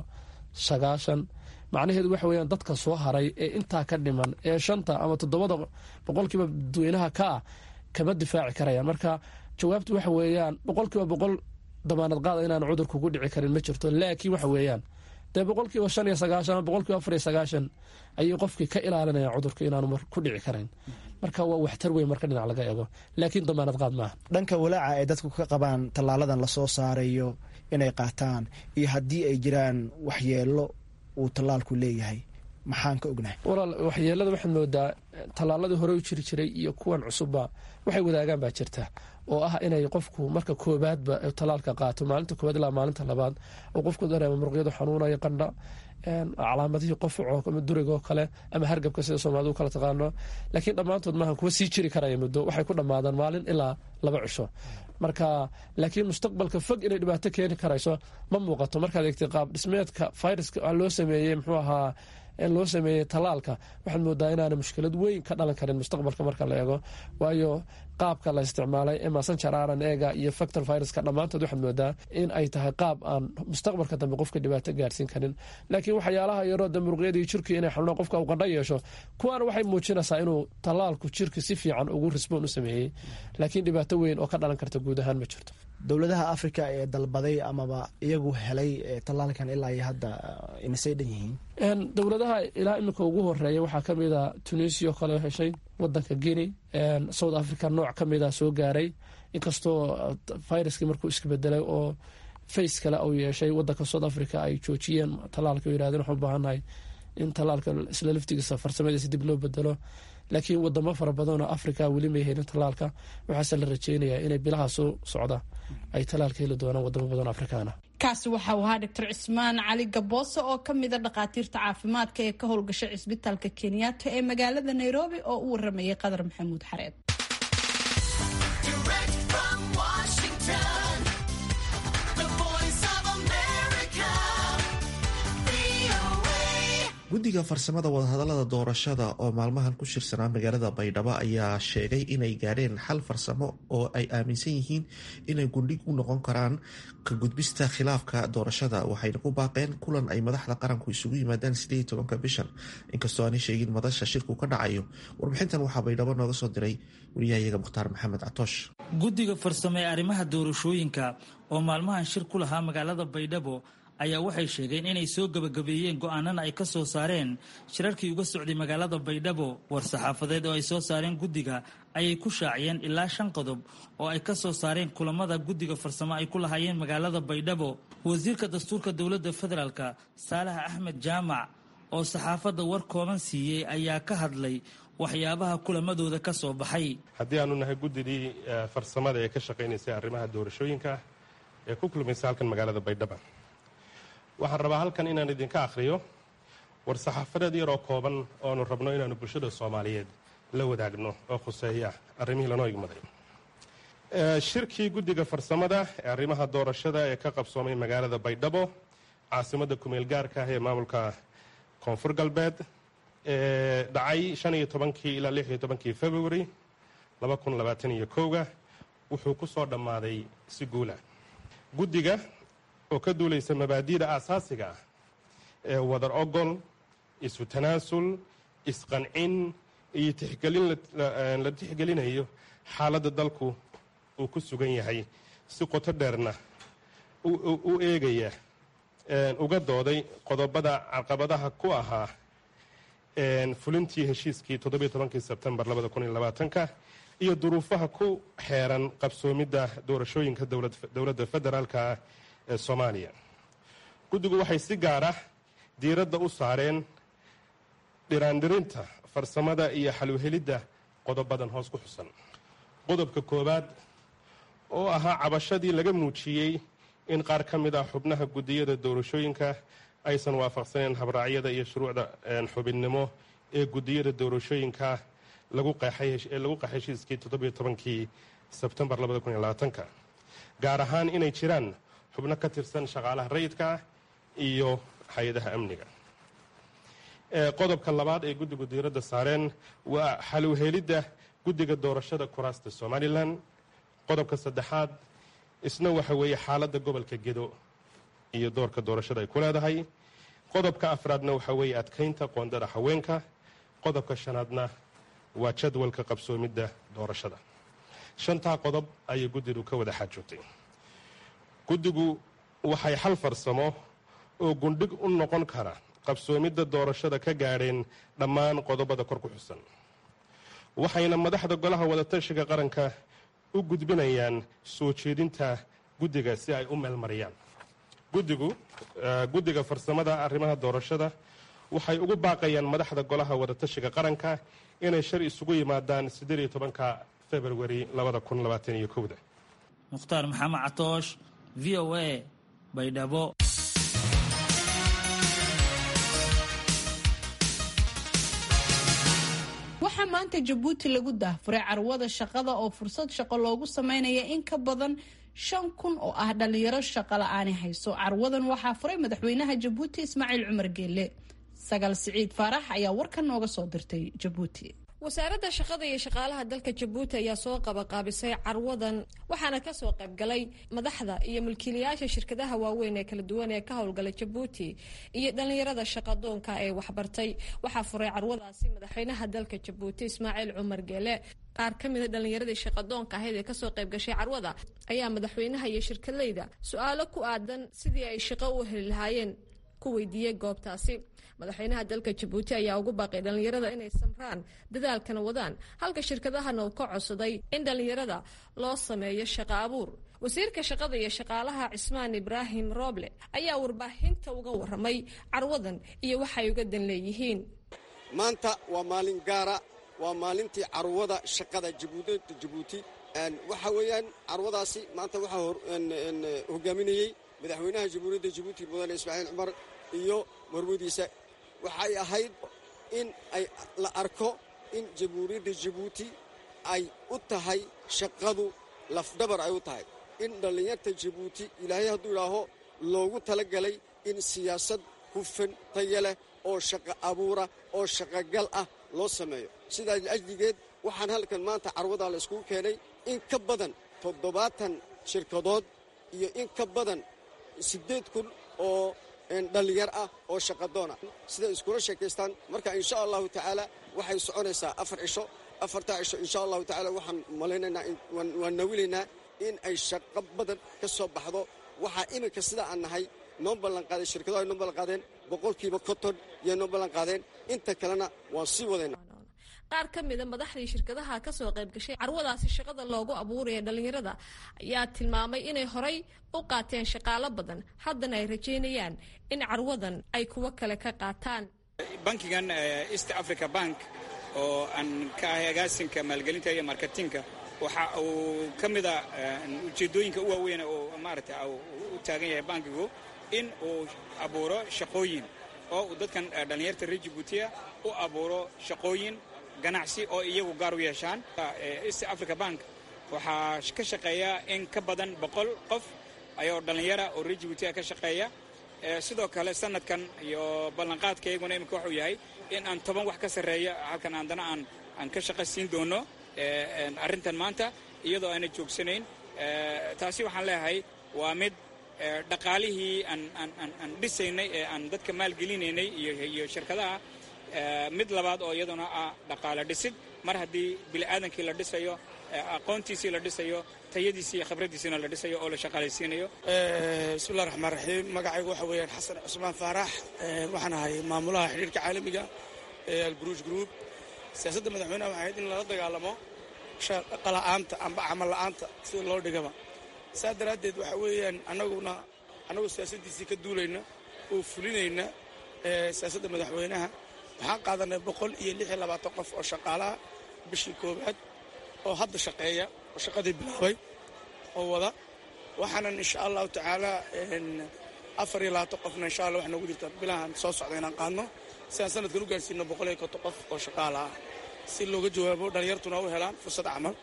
sagaashan macnaheedu waxa weyaan dadka soo haray ee intaa ka dhiman ee shanta ama toddobada boqolkiiba dadweynaha ka ah kama difaaci karayaan. marka jawaabtu waxa weeyaan boqolkiiba boqol damaanad qaada inaan cudurku ku dhici karin ma jirto, laakiin waxa weeyaan dee boqolkiiba shan iyo sagaashan ama boqolkiiba afar iyo sagaashan ayay qofkii ka ilaalinayaan cudurka inaanu ku dhici karayn. marka waa waxtar weyn marka dhinac laga eego, laakiin damaanad qaad maaha. dhanka walaaca ay dadku ka qabaan tallaaladan lasoo saarayo inay qaataan iyo haddii ay jiraan waxyeelo uu tallaalku leeyahay maxaan ka ognahay? walaal waxyeelada waxaad moodaa tallaaladii hore u jiri jiray iyo kuwan cusubba waxay wadaagaan baa jirta, oo ah inay qofku marka koobaadba tallaalka qaato maalinta koobaad ilaa maalinta labaad oo qofku dareemo muruqyadu xanuunaya, qandha, calaamadihii qofco ama durigoo kale ama hargabka sida soomaalidu kala taqaano. laakiin dhammaantood maaha kuwa sii jiri karaya muddo, waxay ku dhammaadaan maalin ilaa laba cisho. marka laakiin mustaqbalka fog inay dhibaato keeni karayso ma muuqato markaad eegtay qaab dhismeedka viruska loo sameeyey muxuu ahaa loo sameeyey tallaalka. waxaad moodaa inaana mushkilad weyn ka dhalan karin mustaqbalka marka la eego, waayo qaabka la isticmaalay ee messenger R N A-ga iyo factor viruska dhammaantood waxaad moodaa in ay tahay qaab aan mustaqbalka dambe qofka dhibaato gaarsiin karin. laakiin waxyaalaha yaroo de muruqyadii jirkii inay xanuunaan qofka uu qandho yeesho, kuwaana waxay muujinaysaa inuu tallaalku jirka si fiican ugu risboon u sameeyey, laakiin dhibaato weyn oo ka dhalan karta guud ahaan ma jirto. dowladaha africa ee dalbaday amaba iyagu helay tallaalkan ilaa iyo hadda imisay dhan yihiin? dowladaha ilaa iminka ugu horeeya waxaa kamid a tunisia oo kale heshay, wadanka guinea, south africa nooc kamid a soo gaaray, inkastoo viruskii markuu iska bedelay oo face kale uu yeeshay. wadanka south africa ay joojiyeen tallaalka o yirahdeen waxaan u baahannahay in tallaalka isla laftigiisa farsamadiisa dib loo bedelo, laakiin wadamo fara badanoo africa weli may helin tallaalka. waxaase la rajeynayaa inay bilaha soo socda ay tallaalka heli doonaan wadamo badan afrikaana. kaasi waxa uu ahaa doctor cismaan cali gaboose oo ka mida dhakhaatiirta caafimaadka ee ka howlgasha cisbitaalka kenyatta ee magaalada nairobi oo u waramayay qadar maxamuud xareed. guddiga farsamada wadahadalada doorashada oo maalmahan ku shirsanaa magaalada baydhabo ayaa sheegay inay gaadheen xal farsamo oo ay aaminsan yihiin inay gundhig u noqon karaan ka gudbista khilaafka doorashada. waxayna ku baaqeen kulan ay madaxda qaranku isugu yimaadaan sideed iyo tobanka bishan, inkastoo aanay sheegin madasha shirku ka dhacayo. warbixintan waxaa baydhabo nooga soo diray wariyahayaga mukhtaar maxamed catoosh. guddiga farsamo ee arrimaha doorashooyinka oo maalmahan shir ku lahaa magaalada baydhabo ayaa waxay sheegeen inay soo gabagabeeyeen go'aanana ay ka soo saareen shirarkii uga socday magaalada baydhabo. war-saxaafadeed oo ay soo saareen guddiga ayay ku shaaciyeen ilaa shan qodob oo ay ka soo saareen kulamada guddiga farsamo ay ku lahaayeen magaalada baydhabo. wasiirka dastuurka dowladda federaalka saalax axmed jaamac oo saxaafadda war kooban siiyey ayaa ka hadlay waxyaabaha kulamadooda ka soo baxay. haddii aanu nahay guddidii farsamada ee ka shaqaynaysay arrimaha doorashooyinka ee ku kulmaysa halkan magaalada baydhabo, waxaan rabaa halkan inaan idinka akhriyo war-saxaafadeed yaroo kooban ooanu rabno inaanu bulshada soomaaliyeed la wadaagno oo khuseeya arrimihii lanoo igmaday. shirkii guddiga farsamada ee arrimaha doorashada ee ka qabsoomay magaalada baydhabo, caasimadda kumeel gaarka ah ee maamulka koonfur galbeed, ee dhacay shan iyo tobankii ilaa lix iyo tobankii february laba kun labaatan iyo kowga wuxuu ku soo dhammaaday si guula. guddiga oo ka duulaysa mabaadi'da aasaasiga ah ee wadar ogol, isu tanaasul, isqancin iyo tixgelin la tixgelinayo xaaladda dalku uu ku sugan yahay, si qoto dheerna u eegaya uga dooday qodobada caqabadaha ku ahaa fulintii heshiiskii toddobiyo tobankii sebtembar labada kun iyo labaatanka iyo duruufaha ku xeeran qabsoomidda doorashooyinka dowladda federaalka ee soomaaliya. guddigu waxay si gaar ah diiradda u saareen dhiraandhirinta farsamada iyo xaluhelidda qodobadan hoos ku xusan. qodobka koowaad oo ahaa cabashadii laga muujiyey in qaar ka mid ah xubnaha guddiyada doorashooyinka aysan waafaqsaneen habraacyada iyo shuruucda xubinnimo ee guddiyada doorashooyinka lagu qeexay heshiiskii toddobiyo tobankii sebtembar labada kun iyo labaatanka, gaar ahaan inay jiraan xubno ka tirsan shaqaalaha rayidka iyo hay-adaha amniga. qodobka labaad ee guddigu diiradda saareen waa xaluhelidda guddiga doorashada kuraasta somalilan. qodobka saddexaad isna waxa weeye xaaladda gobolka gedo iyo doorka doorashada ay ku leedahay. qodobka afraadna waxaa weeye adkaynta qoondada haweenka. qodobka shanaadna waa jadwalka qabsoomidda doorashada. shantaa qodob ayay guddigu ka wada xaajootay. guddigu waxay xal farsamo oo gundhig u noqon kara qabsoomidda doorashada ka gaadheen dhammaan qodobada kor ku xusan, waxayna madaxda golaha wadatashiga qaranka u gudbinayaan soo jeedinta guddiga si ay u meelmariyaan. guddigu guddiga farsamada arrimaha doorashada waxay ugu baaqayaan madaxda golaha wadatashiga qaranka inay shir isugu yimaadaan siddeed iyo tobanka februari labada kun labaatan iyo kowda. mukhtaar maxamed catoosh, v o a, Baydhabo. waxaa maanta Jabuuti lagu daahfuray carwada shaqada oo fursad shaqo loogu sameynaya in ka badan shan kun oo ah dhalinyaro shaqo la'aani hayso. carwadan waxaa furay madaxweynaha Jabuuti Ismaaciil Cumar Geelle. Sagal Siciid Faarax ayaa warkan nooga soo dirtay Jabuuti. wasaaradda shaqada iyo shaqaalaha dalka Jabuuti ayaa soo qabaqaabisay carwadan waxaana ka soo qayb galay madaxda iyo mulkiilayaasha shirkadaha waaweyn ee kala duwan ee ka howlgala Jabuuti iyo dhalinyarada shaqadoonka ee waxbartay. waxaa furay carwadaasi madaxweynaha dalka Jabuuti Ismaaciil Cumar Geelle. qaar ka mid ah dhalinyaradii shaqadoonka ahayd ee kasoo qayb gashay carwada ayaa madaxweynaha iyo shirkadleyda su-aalo ku aadan sidii ay shaqo u heli lahaayeen ku weydiiyey goobtaasi. madaxweynaha dalka Jabuuti ayaa ugu baaqay dhalinyarada inay samraan dadaalkana wadaan, halka shirkadahana uu ka codsaday in dhalinyarada loo sameeyo shaqo abuur. wasiirka shaqada iyo shaqaalaha Cismaan Ibraahim Roble ayaa warbaahinta uga waramay carwadan iyo waxay uga dan leeyihiin. maanta waa maalin gaara, waa maalintii carwada shaqada Jabuuti. waxa weeyaan carwadaasi maanta waxaa hogaaminayay madaxweynaha Jamhuuriyadda Jabuuti mudane Ismaaciil Cumar iyo marwadiisa. waxay ahayd in ay la arko in Jamhuuriyadda Jabuuti ay u tahay shaqadu lafdhabar ay u tahay, in dhallinyarta Jabuuti ilaahay hadduu idhaaho loogu talagalay in siyaasad hufan tayo leh oo shaqo abuura oo shaqogal ah loo sameeyo. sidaas ajligeed waxaan halkan maanta carwadaa la iskugu keenay in ka badan toddobaatan shirkadood iyo in ka badan siddeed kun oo dhalinyar ah oo shaqadoona siday iskula sheekaystaan. marka insha allahu tacaala waxay soconaysaa afar cisho. afartaa cisho insha allahu tacaala waxaan malaynaynaa waan nawilaynaa in ay shaqo badan ka soo baxdo. waxaa iminka sida aan nahay noo ballanqaaday, shirkado ay noo ballanqaadeen boqolkiiba konton iyo noo ballanqaadeen, inta kalena waan sii wadayna. qaar ka mida madaxdii shirkadaha ka soo qayb gashay carwadaasi shaqada loogu abuuraya dhalinyarada ayaa tilmaamay inay horay u qaateen shaqaalo badan, haddana ay rajeynayaan in carwadan ay kuwo kale ka qaataan. bankigan East Africa Bank oo aan ka ahay agaasinka maalgelinta iyo marketinka waxa uu ka mida ujeedooyinka u waaweyn oo maaragtay u taagan yahay bankigu in uu abuuro shaqooyin oo dadkan dhalinyarta reer Jabuuti u abuuro shaqooyin ganacsi oo iyagu gaar u yeeshaan. East Africa Bank waxaa ka shaqeeya in ka badan boqol qof ayoo dhalinyara oo reer Jabuuti ka shaqeeya. sidoo kale sanadkan iyo ballanqaadkayguna imika wuxuu yahay in aan toban wax ka sarreeya halkan aandana aan aan ka shaqo siin doono arrintan maanta iyadoo aana joogsanayn. taasi waxaan leeyahay waa mid dhaqaalihii aan aan aan dhisaynay ee aan dadka maalgelinaynay iyo iyo shirkadaha. mid labaad oo iyaduna ah dhaqaale dhisid, mar haddii bini'aadankii la dhisayo, aqoontiisii la dhisayo, tayadiisii iyo khibradiisiina la dhisayo oo la shaqaalaysiinayo. bismillahi raxmaan raxiim. magacaygu waxa weeyaan xasan cusmaan faarax, waxaan ahay maamulaha xidhiirka caalamiga ee alburuuj group. siyaasadda madaxweynaha waxay ahayd in lala dagaalamo shaqa la'aanta amba camal la'aanta sida loo dhigaba. saa daraaddeed waxa weeyaan annaguna annagu siyaasaddiisii ka duulayna oo fulinayna siyaasadda madaxweynaha waxaan qaadanay boqol iyo lix iyo labaatan qof oo shaqaalaha bishii koowaad oo hadda shaqeeya oo shaqadii bilaabay oo wada. waxaanan insha allahu tacaala afar iyo labaatan qofna insha allah wax noogu jirta bilahan soo socda inaan qaadno si aan sanadkan u gaarsiino boqol iyo konton qof oo shaqaala ah si looga jawaabo dhalinyartuna u helaan fursad camal.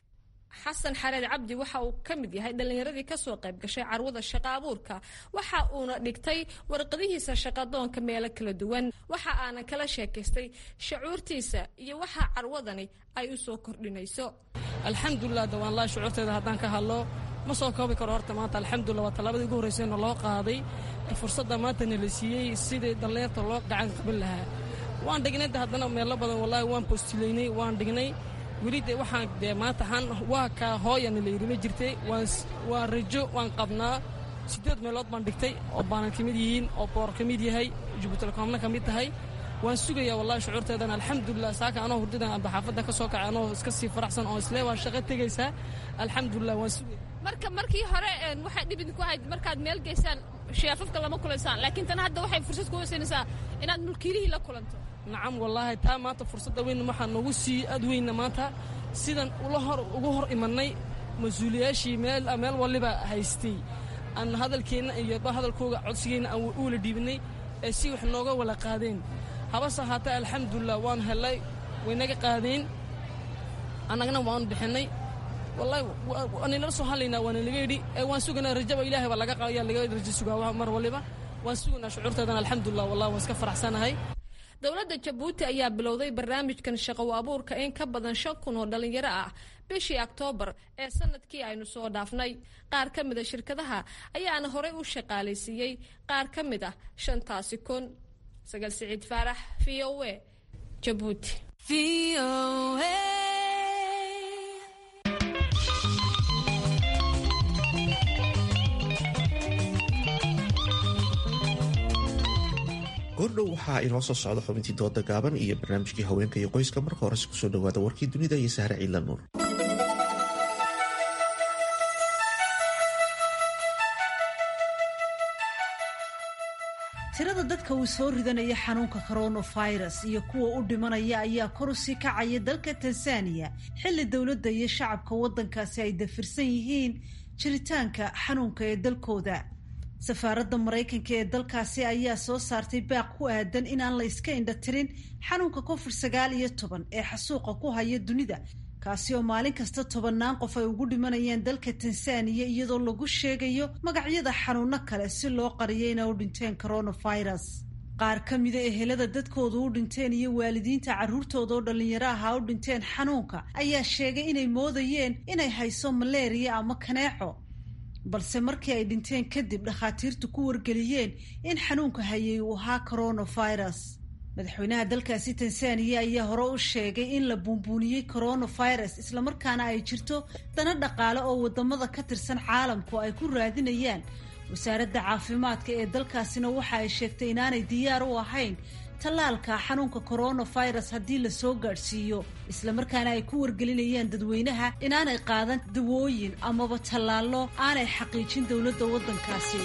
xasan xareed cabdi waxa uu ka mid yahay dhalinyaradii kasoo qayb gashay carwada shaqo abuurka. waxa uuna dhigtay warqadihiisa shaqadoonka meelo kala duwan. waxa aanan kala sheekaystay shucuurtiisa iyo waxa carwadani ay u soo kordhinayso. alxamdulilah dawaanlaa shucuurteeda haddaan ka hadlo ma soo koobi karo. horta maanta alxamdulilah waa tallaabadii ugu horreysayna loo qaaday fursadda maanta nala siiyey sidii dhallinyarta loo gacan qaban lahaa waan dhignay haddana meelo badan wallaahi waan postilaynay waan dhignay weli de waxaan dee maanta han waa kaa hooyana la yidhi ma jirtay waan rajo waan qabnaa siddeed meelood baan dhigtay oo baanan ka mid yihiin oo boor ka mid yahay jubutelkomna ka mid tahay waan sugayaa wallahi shucuurteedana alxamdulilah saaka anoo hurdadan amba xaafadda ka soo kacay anoo iska sii faraxsan oo islee waa shaqo tegaysaa alxamdulilah waan sugaya marka markii hore waxay dhibid ku ahayd markaad meel geysaan sheefafka lama kulaysaan laakiin tan hadda waxay fursad kuu siinaysaa inaad mulkiilihii la kulanto nacam wallaahi taa maanta fursadda weyn waxaa noogu sii aad weynna maanta sidan ula hor ugu hor imannay mas-uuliyaashii meel meel waliba haystay aan hadalkeenna iyo hadalkooga codsigeenna aan uula dhiibinay ee si wax nooga wala qaadeen habase ahaatee alxamdulilah waan helay waynaga qaadeen annagana waan bixinay wallahi waanala soo hadlaynaa waana laga yidhi ee waan sugaynaa rajaba ilaahay baa laga qaadaya laga rajo sugaa mar waliba waan sugaynaa shucuurteedana alxamdulilah wallahi waan iska faraxsanahay dowladda jabuuti ayaa bilowday barnaamijkan shaqo abuurka in ka badan shan kun oo dhallinyaro ah bishii oktoobar ee sanadkii aynu soo dhaafnay qaar ka mid a shirkadaha ayaana horey u shaqaalaysiiyey qaar ka mid ah shantaasi kun sagal siciid faarax v o a jabuuti goordhow waxaa inoo soo socda xubintii dooda gaaban iyo barnaamijkii haweenka iyo qoyska marka horese kusoo dhawaada warkii dunida iyo sahre ciidla nuur. tirada dadka uu soo ridanaya xanuunka coronavirus iyo kuwa u dhimanaya ayaa kor u sii kacaya dalka tansaaniya xilli dowladda iyo shacabka waddankaasi ay dafirsan yihiin jiritaanka xanuunka ee dalkooda. safaaradda maraykanka ee dalkaasi ayaa soo saartay baaq ku aadan inaan la iska indhatirin xanuunka covid sagaal iyo toban ee xasuuqa ku haya dunida kaasi oo maalin kasta tobannaan qof ay ugu dhimanayaan dalka tansaaniya iyadoo lagu sheegayo magacyada xanuuno kale si loo qariyo inay u dhinteen coronavirus. qaar ka mida ehelada dadkooda u dhinteen iyo waalidiinta carruurtooda oo dhallinyaro ahaa u dhinteen xanuunka ayaa sheegay inay moodayeen inay hayso maleeriya ama kaneeco, balse markii ay dhinteen kadib dhakhaatiirtu ku wargeliyeen in xanuunka hayay uu ahaa coronavirus. madaxweynaha dalkaasi tansaaniya ayaa hore u sheegay in la buunbuuniyey coronavirus islamarkaana ay jirto dana dhaqaale oo wadamada ka tirsan caalamku ay ku raadinayaan. wasaaradda caafimaadka ee dalkaasina waxa ay sheegtay inaanay diyaar u ahayn tallaalka xanuunka coronavirus haddii la soo gaadhsiiyo, islamarkaana ay ku wargelinayaan dadweynaha inaanay qaadan dawooyin amaba tallaallo aanay xaqiijin dowladda waddankaasi.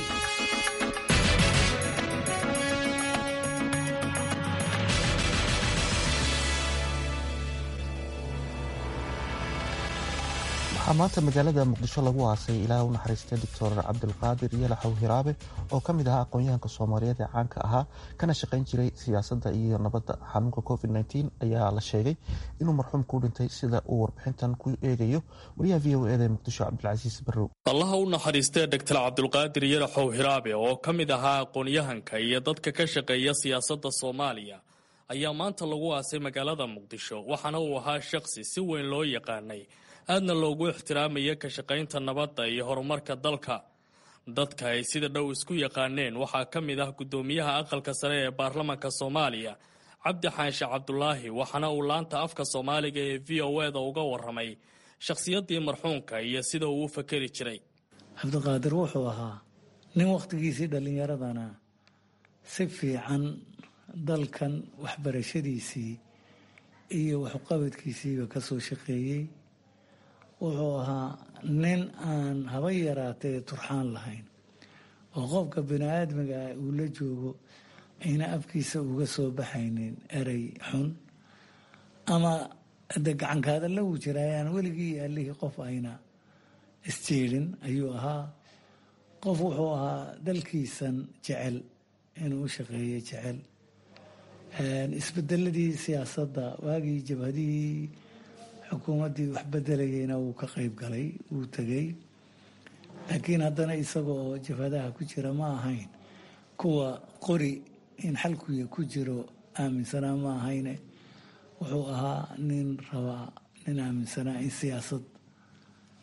waxaa maanta magaalada muqdisho lagu aasay ilaah u naxariistay doctor cabdulqaadir yalaxow hiraabe oo ka mid ahaa aqoon-yahanka soomaaliyeed ee caanka ahaa kana shaqayn jiray siyaasadda iyo nabadda. xanuunka covid nteen ayaa la sheegay inuu marxuumku u dhintay sida uu warbixintan ku eegayo wariyaha v o eda muqdisho cabdilcasiis barrow. allaha u naxariistay doctor cabdulqaadir yalaxow hiraabe oo ka mid ahaa aqoon-yahanka iyo dadka ka shaqeeya siyaasadda soomaaliya ayaa maanta lagu aasay magaalada muqdisho, waxaana uu ahaa shaqsi si weyn loo yaqaanay aadna loogu ixtiraamaya ka shaqaynta nabadda iyo horumarka dalka. dadka ay sida dhow isku yaqaaneen waxaa ka mid ah guddoomiyaha aqalka sare ee baarlamaanka soomaaliya cabdi xaanshe cabdulaahi, waxaana uu laanta afka soomaaliga ee v o eda uga waramay shakhsiyaddii marxuumka iyo sida uu u fakeri jiray. cabdiqaadir wuxuu ahaa nin wakhtigiisii dhallinyaradana si fiican dalkan waxbarashadiisii iyo waxqabadkiisiiba ka soo shaqeeyey. wuxuu ahaa nin aan haba yaraatee turxaan lahayn oo qofka bini aadmiga ah uu la joogo ayna afkiisa uga soo baxaynin erey xun ama de gacankaada lagu jiraayaan weligii allihii qof ayna isjeedhin ayuu ahaa. qof wuxuu ahaa dalkiisan jecel inuu u shaqeeyo jecel. isbedeladii siyaasadda waagii jabhadihii xukuumaddii wax bedelayeyna wuu ka qayb galay, wuu tegey. laakiin haddana isaga oo jabhadaha ku jira ma ahayn kuwa qori in xalkuya ku jiro aaminsanaa ma ahayne wuxuu ahaa nin rabaa nin aaminsanaa in siyaasad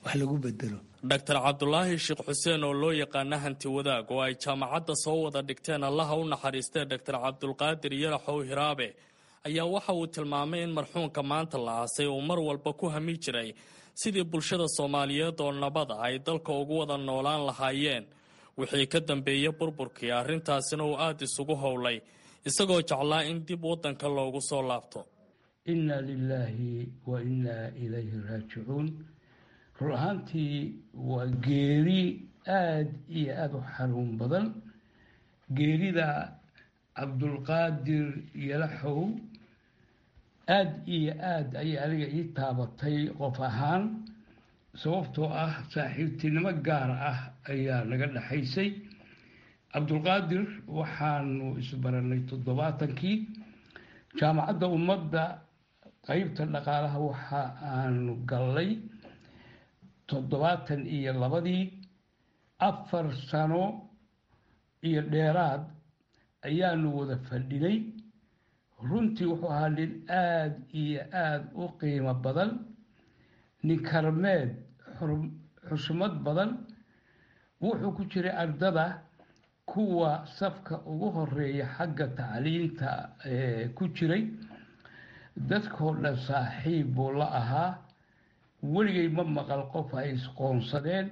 wax lagu bedelo. doctor cabdulaahi sheekh xuseen oo loo yaqaana hanti wadaag oo ay jaamacadda soo wada dhigteen allaha u naxariistee doctor cabdulqaadir yaraxow hiraabe ayaa waxa uu tilmaamay in marxuunka maanta la aasay uu mar walba ku hami jiray sidii bulshada soomaaliyeed oo nabada ay dalka ugu wada noolaan lahaayeen wixii ka dambeeyey burburkii arrintaasina uu aada isugu howlay isagoo jeclaa in dib waddanka loogu soo laabto. inna lilaahi wa innaa ilayhi raajicuun. run ahaantii waa geeri aada iyo aada u xanuun badan. geerida cabdulqaadir yalaxow aada iyo aada ayay aniga ii taabatay qof ahaan, sababtoo ah saaxiibtinimo gaar ah ayaa naga dhexaysay. cabdulqaadir waxaanu isbaranay toddobaatankii jaamacadda ummadda qeybta dhaqaalaha waxa aanu gallay toddobaatan iyo labadii. afar sano iyo dheeraad ayaanu wada fadhinay. runtii wuxuu ahaa nin aada iyo aada u qiimo badan, nin karmeed xushmad badan. wuxuu ku jiray ardada kuwa safka ugu horeeya xagga tacliinta ku jiray. dadkoo dhan saaxiib buu la ahaa. weligay ma maqal qof ay isqoonsadeen.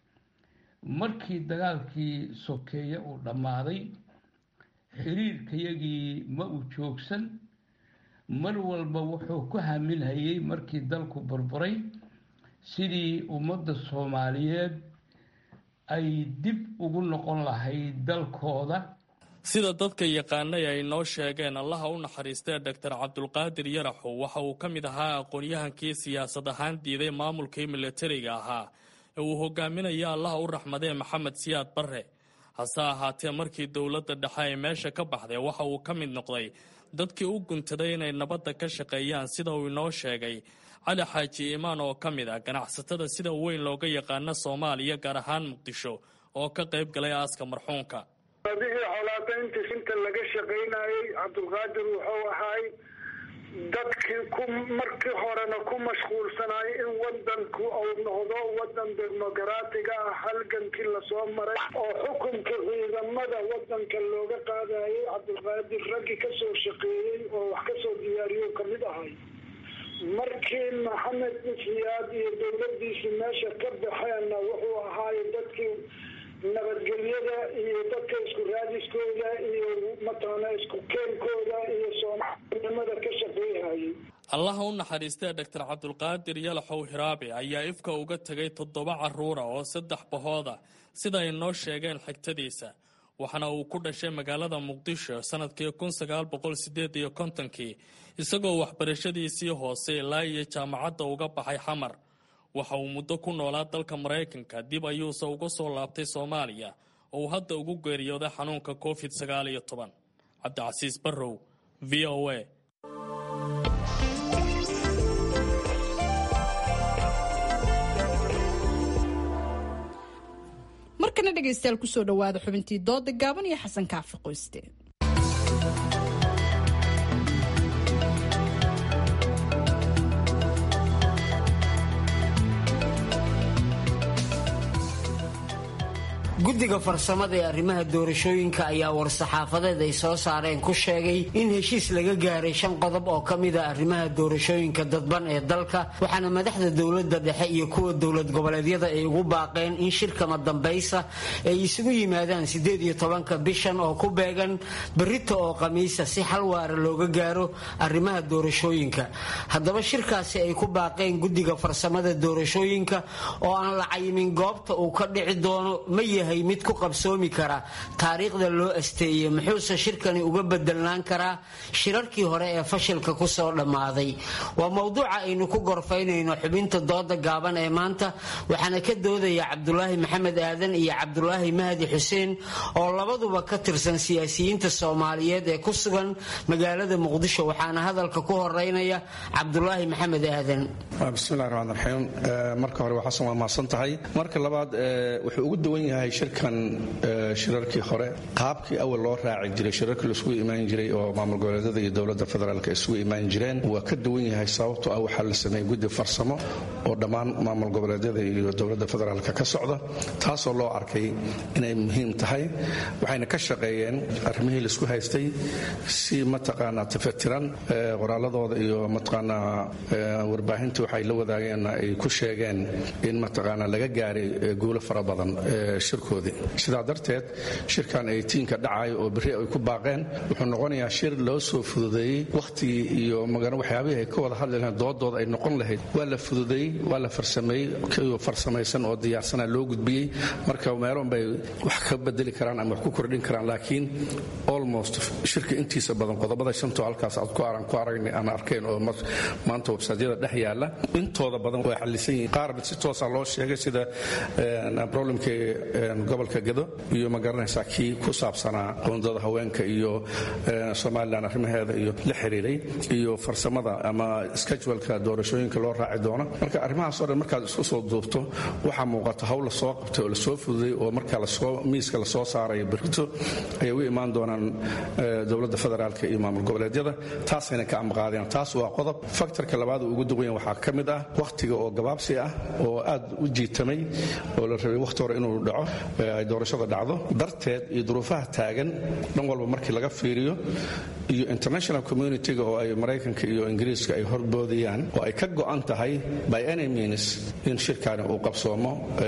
markii dagaalkii sokeeye uu dhammaaday xiriirkayagii ma uu joogsan. mar walba wuxuu ku haminhayay markii dalku burburay sidii ummadda soomaaliyeed ay dib ugu noqon lahayd dalkooda. sida dadka yaqaanay ay noo sheegeen allaha u naxariistee doctor cabdulqaadir yaraxow waxa uu ka mid ahaa aqoon-yahankii siyaasad ahaan diiday maamulkii milatariga ahaa ee uu hogaaminaya allaha u raxmadee maxamed siyaad barre. hase ahaatee markii dowladda dhexe ay meesha ka baxday waxa uu ka mid noqday dadkii u guntaday inay nabadda ka shaqeeyaan sida uu inoo sheegay cali xaaji iimaan oo ka mid ah ganacsatada sida weyn looga yaqaano soomaaliya gaar ahaan muqdisho oo ka qayb galay aaska marxuunka. bihii colaadayntii inta laga shaqaynayay cabdulqaadir wuxuu ahaay dadkii ku markii horena ku mashquulsanay in wadanku uu noqdo wadan dimuqraatiga ah. halgankii lasoo maray oo xukunka ciidamada wadanka looga qaadayay cabdulqaadir raggii kasoo shaqeeyey oo wax kasoo diyaariyo kamid ahay. markii maxamed siyaad iyo dowladiisii meesha ka baxeenna wuxuu ahaay dadkii nabadgelyada iyo dadka isku raadiskooda iyo mataqaana isku keenkooda iyo soomaalinimada ka shaqeeyhayay. allaha u naxariistee doctor cabdulqaadir yalaxow hiraabe ayaa ifka uga tegay toddoba caruura oo saddex bahooda sida ay noo sheegeen xigtadiisa. waxaana uu ku dhashay magaalada muqdisho sanadkii kun sagaal boqol sideed iyo kontonkii isagoo waxbarashadiisii hoose ilaa iyo jaamacadda uga baxay xamar. waxa uu muddo ku noolaa dalka maraykanka dib ayuuse uga soo laabtay soomaaliya oo uu hadda ugu geeriyooday xanuunka covid sagaal iyo toban. cabdicasiis barrow v o a. markana dhegaystayaal kusoo dhawaada xubintii dooda gaaban iyo xasan kaafi qoyste. guddiga farsamada ee arrimaha doorashooyinka ayaa war-saxaafadeed ay soo saareen ku sheegay in heshiis laga gaaray shan qodob oo ka mid a arrimaha doorashooyinka dadban ee dalka, waxaana madaxda dowladda dhexe iyo kuwa dowlad goboleedyada ay ugu baaqeen in shirkama dambaysa ay isugu yimaadaan siddeed iyo tobanka bishan oo ku beegan berrito oo khamiisa si xal waara looga gaaro arrimaha doorashooyinka. haddaba shirkaasi ay ku baaqeen guddiga farsamada doorashooyinka oo aan la cayimin goobta uu ka dhici doono ma yahay mid ku qabsoomi kara taariikhda loo asteeyey, muxuuse shirkani uga bedelnaan karaa shirarkii hore ee fashilka ku soo dhammaaday? waa mowduuca aynu ku gorfaynayno xubinta dooda gaaban ee maanta, waxaana ka doodaya cabdulaahi maxamed aadan iyo cabdulaahi mahdi xuseen oo labaduba ka tirsan siyaasiyiinta soomaaliyeed ee ku sugan magaalada muqdisho, waxaana hadalka ku horeynaya cabdulaahi maxamed aadan. bismillahi raxmaan raxiim. marka hore waa xasan waa mahadsan tahay. marka labaad wuxuu ugu duwan yahay shirka shirkan shirarkii hore qaabkii awal loo raaci jiray shirarkii la isugu imaan jiray oo maamul goboleedyada iyo dowladda federaalka isugu imaan jireen waa ka duwan yahay sababtoo ah waxaa la sameeyey guddi farsamo oo dhammaan maamul goboleedyada iyo dowladda federaalka ka socda taasoo loo arkay inay muhiim tahay waxayna ka shaqeeyeen arrimihii laisku haystay si mataqaanaa tafatiran qoraaladooda iyo mataqaanaa warbaahinta waxay la wadaageen ay ku sheegeen in mataqaanaa laga gaaray guulo fara badan shirkoodii sidaa darteed shirkan eighteenka dhacayo oo berri ay ku baaqeen wuxuu noqonayaa shir loo soo fududeeyey wakhtigii iyo magana waxyaabihii ay ka wada hadli lahayn doodooda ay noqon lahayd waa la fududeeyey waa la farsameeyey kiyoo farsamaysan oo diyaarsana loo gudbiyey marka meeloon bay wax ka bedeli karaan ama wax ku kordhin karaan laakiin almost shirka intiisa badan qodobada shantoo halkaas aad ku aran ku aragna aan arkeen oo maanta websaadyada dhex yaala intooda badan way xallisan yihiin qaar si toosa loo sheegay sida problemkii gobolka Gedo iyo magaranaysaa kii ku saabsanaa qoondada haweenka iyo Soomaaliland arrimaheeda iyo la xiriiray iyo farsamada ama schedule-ka doorashooyinka loo raaci doono marka arrimahaas oo dhan markaad isku soo duubto waxaa muuqata hawl la soo qabtay oo la soo fududay oo marka la soo miiska la soo saaray berrito ay u imaan doonaan dowladda federaalka iyo maamul goboleedyada taasayna ka amqaadeen taas waa qodob faktorka labaad oo ugu duwan waxaa ka mid ah waqtiga oo gabaabsi ah oo aad u jiitamay oo la rabay waqti hore inuu dhaco ay doorashada dhacdo darteed iyo duruufaha taagan dhan walba markii laga fiiriyo iyo international community-ga oo ay Mareykanka iyo Ingiriiska ay horboodayaan oo ay ka go'an tahay by any means in shirkaani uu qabsoomo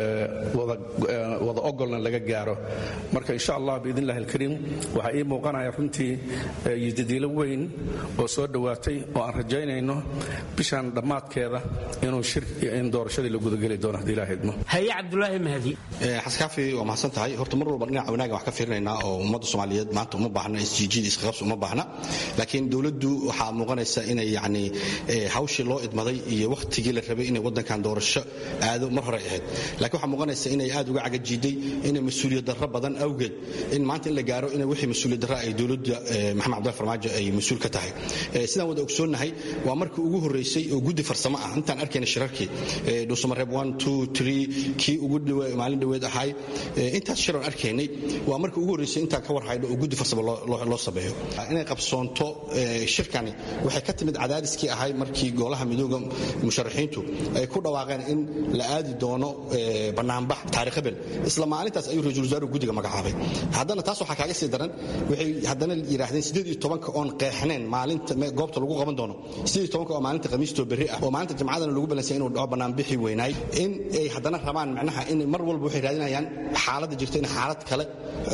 wada ogolna laga gaaro marka insha Allah biidnillahi alkariim waxa ii muuqanaya runtii yidadiilo weyn oo soo dhawaatay oo aan rajaynayno bishan dhammaadkeeda inuu shir in doorashadii la gudageli doono haddii Ilaahay idmo haye Cabdullaahi Mahdi xaskaafi waa mahadsan tahay horta mar walba dhinaca wanaaga wax ka fiirinaynaa oo ummadda Soomaaliyeed maanta uma baahna S G G isqabs uma baahna laakiin dawladdu waxa muuqanaysa inay yani hawshii loo idmaday iyo waqtigii la rabay inay wadankan doorasho aado mar hore ahayd laakiin waxa muuqanaysa inay aad uga cagajiiday inay mas'uuliyad darro badan awgeed in maanta in la gaaro inay wixii mas'uuliyad darro ay dawladda Maxamed Cabdullaahi Farmaajo ay mas'uul ka tahay sidaan wada ogsoonahay waa markii ugu horeysay oo guddi farsamo ah intaan arkayna shirarkii Dhuusamareeb one two three kii ugu dhawaa maalin dhaweed ahay intaas shirar arkaynay waa markii ugu horeysay inta ka warhaydo oo guddi farsamo loo sameeyo inay qabsoonto shirkani waxay ka timid cadaadiskii ahay markii golaha midowga musharaxiintu ay ku dhawaaqeen in la aadi doono banaanbax taariikh bel isla maalintaas ayuu ra'iisul wasaaruhu guddiga magacaabay haddana taas waxa kaaga sii daran waxay haddana yiraahdeen sideed iyo tobanka oon qeexneen maalinta goobta lagu qaban doono sideed iyo tobanka oo maalinta khamiisto berri ah oo maalinta jimcadana lagu balansay inuu dhaco banaanbixi weynaay in ay haddana rabaan macnaha in mar walba waxay raadinayaan xaaladda jirta in xaalad kale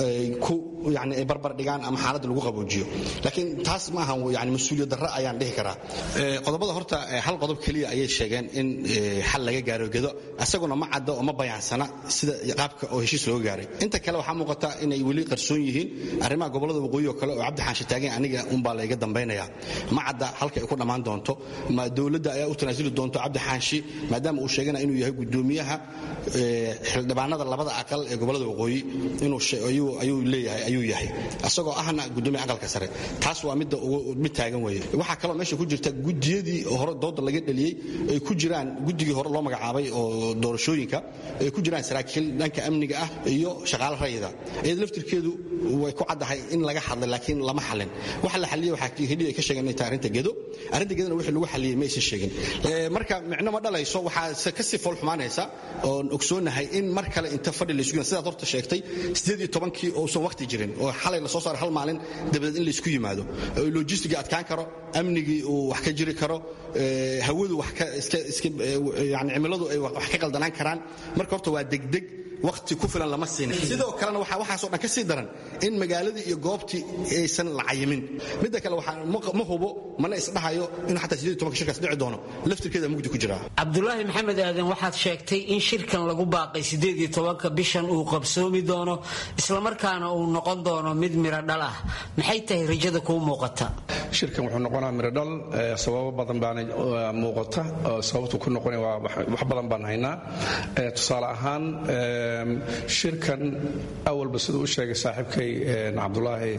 ku yani ay barbar dhigaan ama xaaladda lagu qaboojiyo laakiin taas ma aha yani mas'uuliyad darro ayaan dhihi karaa qodobada horta hal qodob kaliya ayay sheegeen in xal laga gaaro Gedo asaguna ma caddo oo ma bayaansana sida qaabka oo heshiis loo gaaray inta kale waxa muuqata inay wali qarsoon yihiin arrimaha gobolada waqooyi oo kale oo Cabdi Xaashi taagan aniga un baa la iga dambeynaya ma cadda halka ay ku dhamaan doonto ma dawladda ayaa u tanaasuli doonto Cabdi Xaashi maadaama uu sheegana inuu yahay gudoomiyaha xildhibaanada labada aqal ee gobolada waqooyi inuu ayuu ayuu leeyahay ayuu yahay asagoo ahna gudoomiyaha aqalka sare taas waa mid mid taagan weeye waxa kale meesha ku jirta gudiyadii hore dooda laga dhaliyay ay ku jiraan gudigii hore loo magacaabay oo doorashooyinka ay ku jiraan saraakiil dhanka amniga ah iyo shaqaale rayida ee laftirkeedu way ku cadahay in laga hadlay laakiin lama xalin waxa la xaliyay waxa hidii ay ka sheegeen in taarinta Gedo arinta Gedona wixii lagu xaliyay ma aysan sheegin marka micno ma dhalayso waxa ka sii fool xumaanaysa oo ogsoonahay in mar kale inta fadhi la isugu sida horta sheegtay sideed iyo tobankii oo soo waqti jirin oo xalay la soo saaray hal maalin dabadeed in la isku yimaado logistiga adkaan karo amnigii uu wax ka jiri karo hawadu wax ka iska iska yani cimiladu ay wax ka qaldanaan karaan marka horta waa degdeg waqti ku filan lama siin sidoo kalena waxa waxa soo dhan ka sii daran in magaaladii iyo goobtii aysan la cayimin mid kale waxa ma hubo mana isdhahayo in xataa sideed iyo tobanka shirkaas dhici doono laftirkeeda mugdi ku jira Cabdullaahi Maxamed Aadan waxaad sheegtay in shirkan lagu baaqay sideed iyo tobanka bishan uu qabsoomi doono isla markaana uu noqon doono mid miro dhal ah maxay tahay rajada ku muuqata shirkan wuxuu noqonaa miradhal sababo badan baana muuqata sababtu ku noqonaya waa wax badan baan haynaa tusaale ahaan shirkan awalba siduu u sheegay saaxiibkay cabdulaahi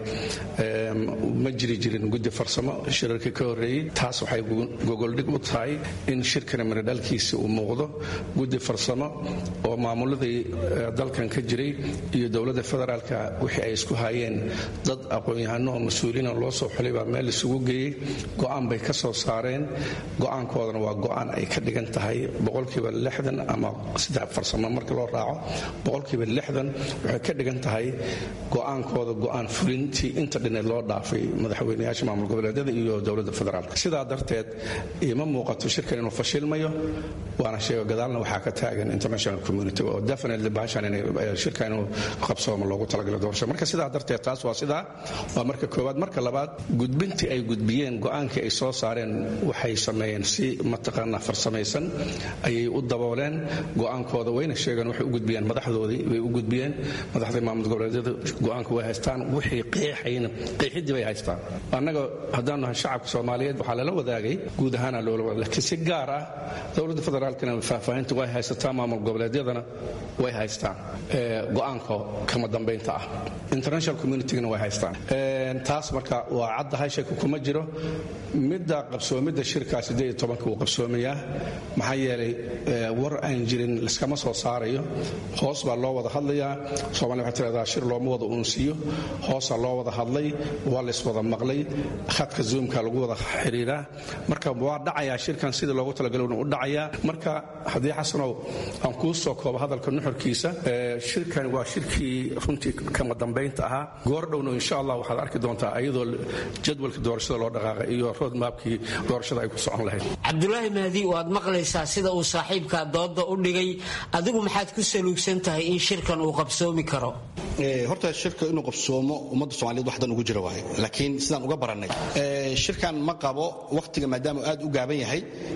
ma jiri jirin guddi farsamo shirarkii ka horreeyey taas waxay gogoldhig u tahay in shirkani miradhalkiisi uu muuqdo guddi farsamo oo maamuladii dalkan ka jiray iyo dowladda federaalka wixii ay isku hayeen dad aqoon-yahano oo mas-uuliina loo soo xulay baa meel isugu geeyey go'aan bay ka soo saareen go'aankoodana waa go'aan ay ka dhigan tahay boqolkiiba lixdan ama saddex farsamo marka loo raaco boqolkiiba lixdan waxay ka dhigan tahay go'aankooda go'aan fulintii inta dhineed loo dhaafay madaxweynayaasha maamul goboleedyada iyo dowladda federaalka sidaa darteed ima muuqato shirkan inuu fashilmayo waana sheego gadaalna waxaa ka taagan international community oo definitely bahashan inay shirkan inuu qabsoomo loogu talagalay doorasho marka sidaa darteed taas waa sidaa waa marka koowaad marka labaad gudbintii ay gudbiyeen go'aankii ay soo saareen waxay sameeyeen si mataqaanaa farsamaysan ayay u dabooleen go'aankooda wayna sheegeen waxay u gudbiyeen madaxdoodii way u gudbiyeen madaxdii maamul goboleedyada go'aanka way haystaan wixii qeexayna qeexidii bay haystaan annaga haddaan nahay shacabka soomaaliyeed waxaa lala wadaagay guud ahaana loola wada laakiin si gaar ah dowladda federaalkana faahfaahinta way haysataa maamul goboleedyadana way haystaan go'aanka kama dambaynta ah international communitygana way haystaan taas marka waa caddahay shaki kuma jiro midda qabsoomidda shirkaa siddeed iyo tobanka wuu qabsoomayaa maxaa yeelay war aan jirin liskama soo saarayo hoos baa loo wada hadlayaa soomaaliya waxay tiraahdaa shir looma wada uunsiyo hoosaa loo wada hadlay waa lays wada maqlay khadka zoomka lagu wada xiriiraa marka waa dhacayaa shirkan sidii loogu talagalay u dhacayaa marka haddii xasanow aan kuu soo koobo hadalka nuxurkiisa shirkan waa shirkii runtii kama dambaynta ahaa goordhowna insha allah waxaad arki doontaa iyadoo jadwalka doorashada loo dhaqaaqay iyo roadmapkii doorashada ay ku socon lahayd cabdulaahi mahdi waad maqlaysaa sida uu saaxiibka dooda u dhigay adigu maxaad ku saluugsan tahay in shirkan uu qabsoomi karo horta shirka inuu qabsoomo ummadda soomaaliyeed waxdan ugu jira waaye laakiin sidaan uga barannay shirkan ma qabo wakhtiga maadaama aad u gaaban yahay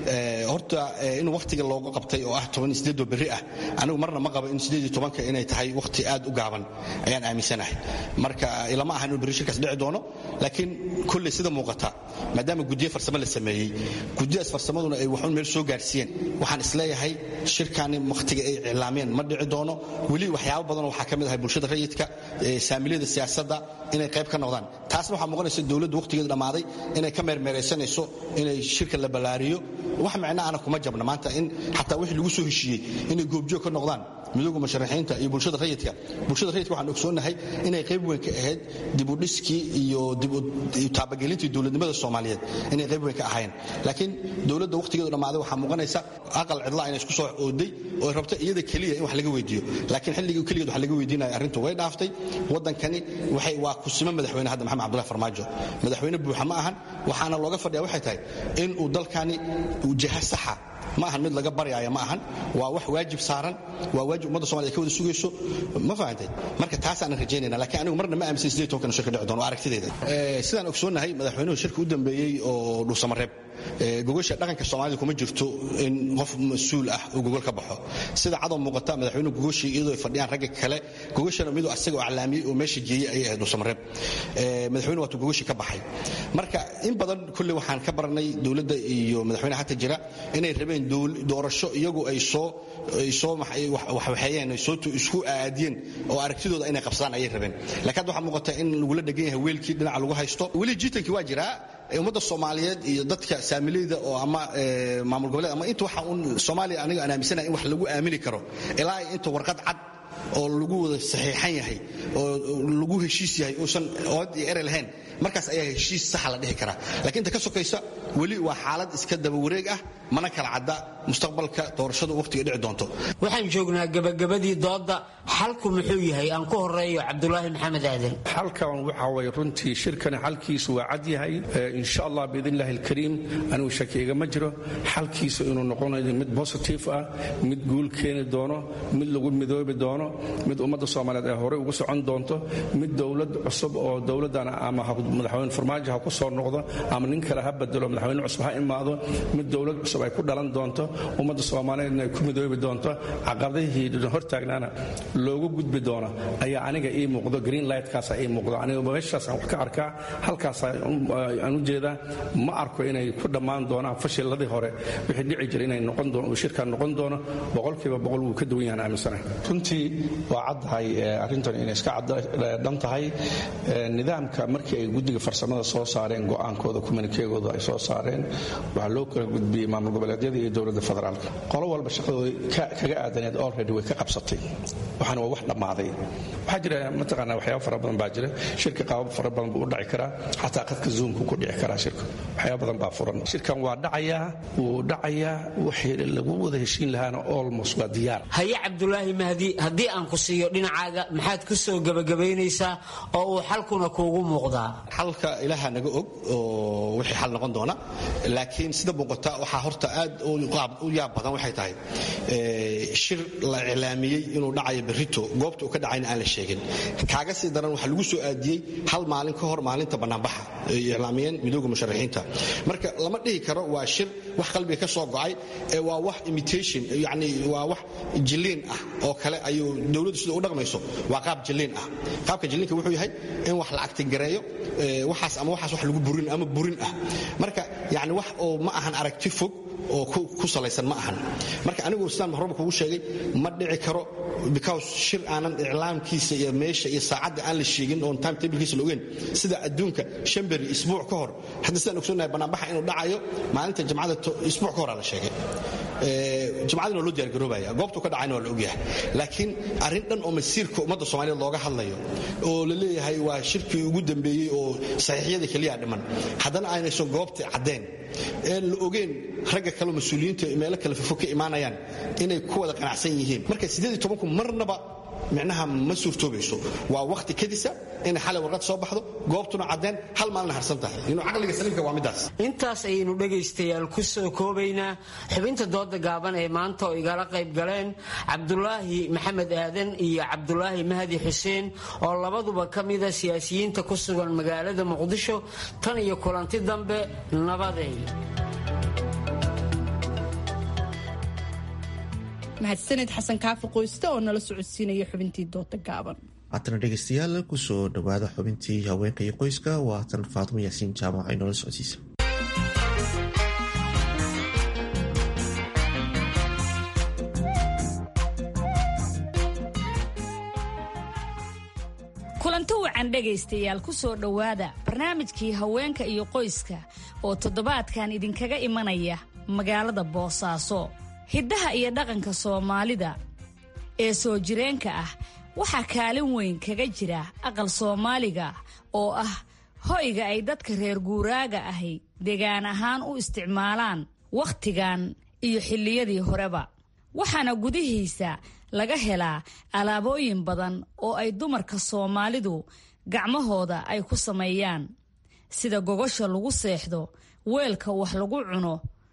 horta in wakhtiga looga qabtay oo ah toban iyo siddeed oo berri ah anigu marna ma qabo in siddeed iyo tobanka inay tahay wakhti aad u gaaban ayaan aaminsanahay marka ilama ahan inuu berri shirkaas dhici doono laakiin kulley sida muuqata maadaama guddiyo farsamo la sameeyey guddiyaas farsamaduna ay waxun meel soo gaarsiiyeen waxaan isleeyahay shirkani wakhtiga ay iclaameen ma dhici doono weli waxyaabo badanoo waxaa ka mid ahay bulshada rayidka saamiliyada siyaasadda inay qayb ka noqdaan taasna waxaa muuqanaysa dowladdu wakhtigeeda dhammaaday inay ka meermeeraysanayso inay shirka la ballaariyo wax micno ana kuma jabna maanta in xataa wixii lagu soo heshiiyey inay goobjoog ka noqdaan midowga musharaxiinta iyo bulshada rayidka bulshada rayidka waxaan ogsoonahay inay qayb weyn ka ahayd dibudhiskii iyo taabagelintii dowladnimada soomaaliyeed inay qayb weyn ka ahayn laakiin dowladda wakhtigeedu dhammaaday waxaa muuqanaysa aqal cidla inay isku soo ooday oo rabta iyada keliya in wax laga weydiiyo laakiin xilligii keligeed wax laga weydiinaya arrintu way dhaaftay waddankani waxay waa kusimo madaxweyne hadda maxamed cabdullahi farmaajo madaxweyne buuxa ma ahan waxaana looga fadhiya waxay tahay in uu dalkani jaha saxa ma ahan mid laga baryaaya ma ahan waa wax waajib saaran waa waajib ummadda somaliyed ka wada sugayso ma fahantay marka taasaanan rajaynayna laakiin anigu marna ma aaminsan siddeed tobankan shirka dhici doono aragtideeda sidaan ogsoonnahay madaxweynuhu shirka u dambeeyey oo dhuusamareeb gogosha dhaqanka soomaalida kuma jirto in qof mas-uul ah uu gogol ka baxo sida cadoo muuqata madaxweynuhu gogoshii iyadoo ay fadhiyaan ragga kale gogoshana miduu asaga oo calaamiyey oo meesha geeyey ayay ahayd dhuusamareeb madaxweynuhu waatuu gogoshii ka baxay marka in badan kulley waxaan ka baranay dowladda iyo madaxweynaha hata jira inay rabeen doorasho iyagu ay soo ay soo waxwaxeeyeen ay soo isku aadiyeen oo aragtidooda inay qabsadaan ayay rabeen laakiin hadda waxaa muuqata in lagula dhegan yahay weelkii dhinaca lagu haysto weli jiitankii waa jiraa ummadda soomaaliyeed iyo dadka saamileyda oo ama maamul goboleed ama inta waxa uun soomaaliya aniga aan aaminsanahay in wax lagu aamini karo ilaa inta warqad cad oo lagu wada saxiixan yahay oo lagu heshiis yahay uusan ood iyo erey lahayn markaas ayaa heshiis saxa la dhihi karaa laakiin inta ka sokaysa weli waa xaalad iska daba wareeg ah mana kala cadda mustaqbalka doorashadu wakhtiga dhici doonto waxaan joognaa gabagabadii dooda xalku muxuu yahay aan ku horeeyo cabdulaahi maxamed aadan xalkan waxa way runtii shirkani xalkiisu waa cad yahay insha allah biidnillahi alkariim anigu shaki igama jiro xalkiisu inuu noqonayo mid positive ah mid guul keeni doono mid lagu midoobi doono doono mid ummadda soomaaliyeed ay horey ugu socon doonto mid dowlad cusub oo dowladdan ama madaxweyne farmaajo ha ku soo noqdo ama nin kale ha bedelo madaxweyne cusub ha imaado mid dowlad cusub ay ku dhalan doonto ummadda soomaaliyeedna ay ku midoobi doonto caqabadihii hortaagnaana loogu gudbi doono ayaa aniga ii muuqdo green lightkaasa ii muuqdo aniga meeshaasaan wax ka arkaa halkaas aan u jeedaa ma arko inay ku dhammaan doonaan fashiladii hore wixii dhici jira inay noqon doono uu shirkan noqon doono boqolkiiba boqol wuu ka duwan yahan aaminsanahay runtii waa caddahay arrintan inay iska dhan tahay nidaamka markii ay guddiga farsamada soo saareen go'aankooda communikeegooda ay soo saareen waxaa loo kala gudbiyey maamul goboleedyada iyo dowladda federaalka qolo walba shaqadooda kaga aadaneed already way ka qabsatay waxaana waa wax dhammaaday waxaa jira mataqaanaa waxyaaba fara badan baa jira shirka qaabab fara badan buu u dhaci karaa xataa qadka zoomku ku dhici karaa shirka waxyaaba badan baa furan shirkan waa dhacayaa wuu dhacayaa wixii lagu wada heshiin lahaana almost waa diyaar haye cabdulaahi mahdi haddii aan ku siiyo dhinacaaga maxaad ku soo gabagabaynaysaa oo uu xalkuna kuugu muuqdaa xalka ilaaha naga og oo wixii xal noqon doona laakiin sida muuqata waxaa horta aad u yaab badan waxay tahay shir la iclaamiyey inuu dhacayo berrito goobta uu ka dhacayna aan la sheegin kaaga sii daran waxaa lagu soo aadiyey hal maalin ka hor maalinta bannaanbaxa ay iclaamiyeen midooda musharaxiinta marka lama dhihi karo waa shir wax qalbiga ka soo go'ay ee waa wax imitation yani waa wax jilliin ah oo kale ayuu dowladdu sida u dhaqmayso waa qaab jilliin ah qaabka jilliinka wuxuu yahay in wax la actigareeyo waxaas ama waxaas wax lagu burin ama burin ah marka yani wax oo ma ahan aragti fog oo ku salaysan ma ahan marka anigu islaan horba kugu sheegay ma dhici karo because shir aanan iclaamkiisa iyo meesha iyo saacadda aan la sheegin oon time tablekiisa la ogeyn sida adduunka shan beri isbuuc ka hor hadda sidaan ogsoonahay bannaanbaxa inuu dhacayo maalinta jamcada isbuuc ka horaa la sheegay jamcadina waa loo diyaargaroobaya goobtuu ka dhacayna waa la ogyahay laakiin arrin dhan oo masiirka ummadda soomaaliyeed looga hadlayo oo la leeyahay waa shirkii ugu dambeeyey oo saxiixyada keliya dhiman haddana aynaysan goobta caddeen een la ogeyn ragga kale mas-uuliyiinta meelo kale fofo ka imaanayaan inay ku wada qanacsan yihiin marka siddeed iyo tobanku marnaba micnaha ma suurtoobayso waa wakhti kadisa inay xalay warqad soo baxdo goobtuna caddeen hal maalina harsan tahay inuu caqliga saliimka waa midaas intaas ayaynu dhegaystayaal ku soo koobaynaa xubinta dooda gaaban ee maanta oo igala qayb galeen cabdulaahi maxamed aadan iyo cabdulaahi mahdi xuseen oo labaduba ka mida siyaasiyiinta ku sugan magaalada muqdisho tan iyo kulanti dambe nabaday mahadsaned xasan kaafi qoyste oo nala socodsiinaya xubintii dooda gaaban haatana dhegaystayaal kusoo dhowaada xubintii haweenka iyo qoyska waa tan faatimo yaasiin jaamac ay noola socodsiisa kulanti wacan dhegaystayaal kusoo dhowaada barnaamijkii haweenka iyo qoyska oo toddobaadkan idinkaga imanaya magaalada boosaaso hiddaha iyo dhaqanka soomaalida ee soo jireenka ah waxaa kaalin weyn kaga jira aqal soomaaliga oo ah hoyga ay dadka reer guuraaga ahi degaan ahaan u isticmaalaan wakhtigan iyo xilliyadii horeba waxaana gudihiisa laga helaa alaabooyin badan oo ay dumarka soomaalidu gacmahooda ay ku sameeyaan sida gogosha lagu seexdo weelka wax lagu cuno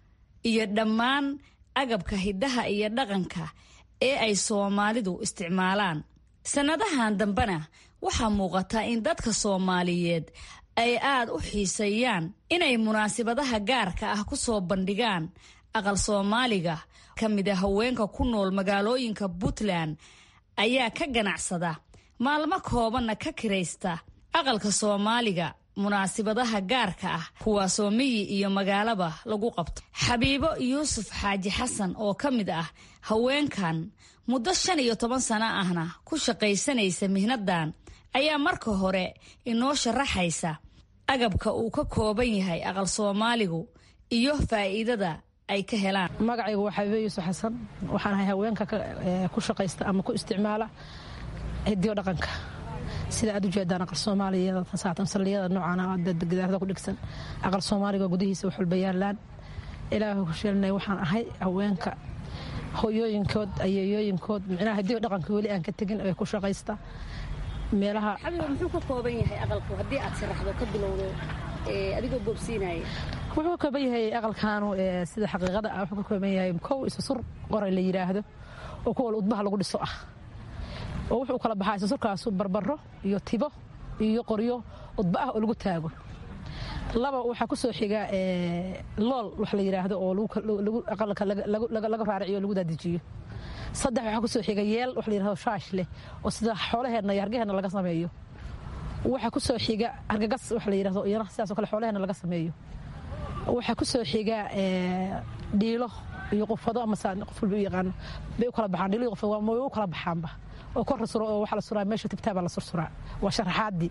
iyo dhammaan agabka hiddaha iyo dhaqanka ee ay soomaalidu isticmaalaan sannadahan dambena waxaa muuqata in dadka soomaaliyeed ay aad u xiiseeyaan inay munaasabadaha gaarka ah ku soo bandhigaan aqal soomaaliga ka mida haweenka ku nool magaalooyinka puntland ayaa ka ganacsada maalmo koobanna ka kiraysta aqalka soomaaliga munaasibadaha gaarka ah kuwaasoo miyi iyo magaalaba lagu qabto xabiibo yuusuf xaaji xasan oo ka mid ah haweenkan muddo shan iyo toban sano ahna ku shaqaysanaysa mihnadan ayaa marka hore inoo sharaxaysa agabka uu ka kooban yahay aqal soomaaligu iyo faa'iidada ay ka helaan. magacaygu waa xabiibo yuusuf xasan waxaan ahay haweenka ku shaqaysta ama ku isticmaala hidiyo dhaqanka sida aad u jeedaan aqal soomaaliya saatan saldhigyada noocan gadaarada ku dhigsan aqal soomaaliga gudihiisa wax walba yaalaan ilaahay ku sheelnay waxaan ahay haweenka hooyooyinkood ayeeyooyinkood micnaha hidiyo dhaqanka weli aan ka tegin ay ku shaqaysta meelaha. xabiibo muxuu ka kooban yahay aqalku haddii aad sharaxdo ka bilowdo adigoo boobsiinaya? wuxuu ka kooban yahay aqalkaanu sida xaqiiqada ah wuxuu ka kooban yahay kow isu sur qoray la yidhaahdo oo kuwa udbaha lagu dhiso ah oo wuxuu kala baxaa sursurkaas barbaro iyo tibo iyo qoryo udba ah oo lagu taago laba waxa ku soo xiga ee lool wax la yiraahdo oo lagu aqalka laga laga raaraciyo lagu daadijiyo saddex waxa ku soo xiga yeel wax la yiraahdo shaash leh oo sida xoolaheena yargeena laga sameeyo waxa ku soo xiga argagas wax la yiraahdo iyana sidaas oo kale xoolaheena laga sameeyo waxa ku soo xiga ee dhiilo iyo qofado ama saan qof walba yaqaan bay kala baxaan dhiilo qof waa mooyo kala baxaanba oo kor suro oo waxa la suraa meesha tibtaaba la sursuraa waa sharaxaadi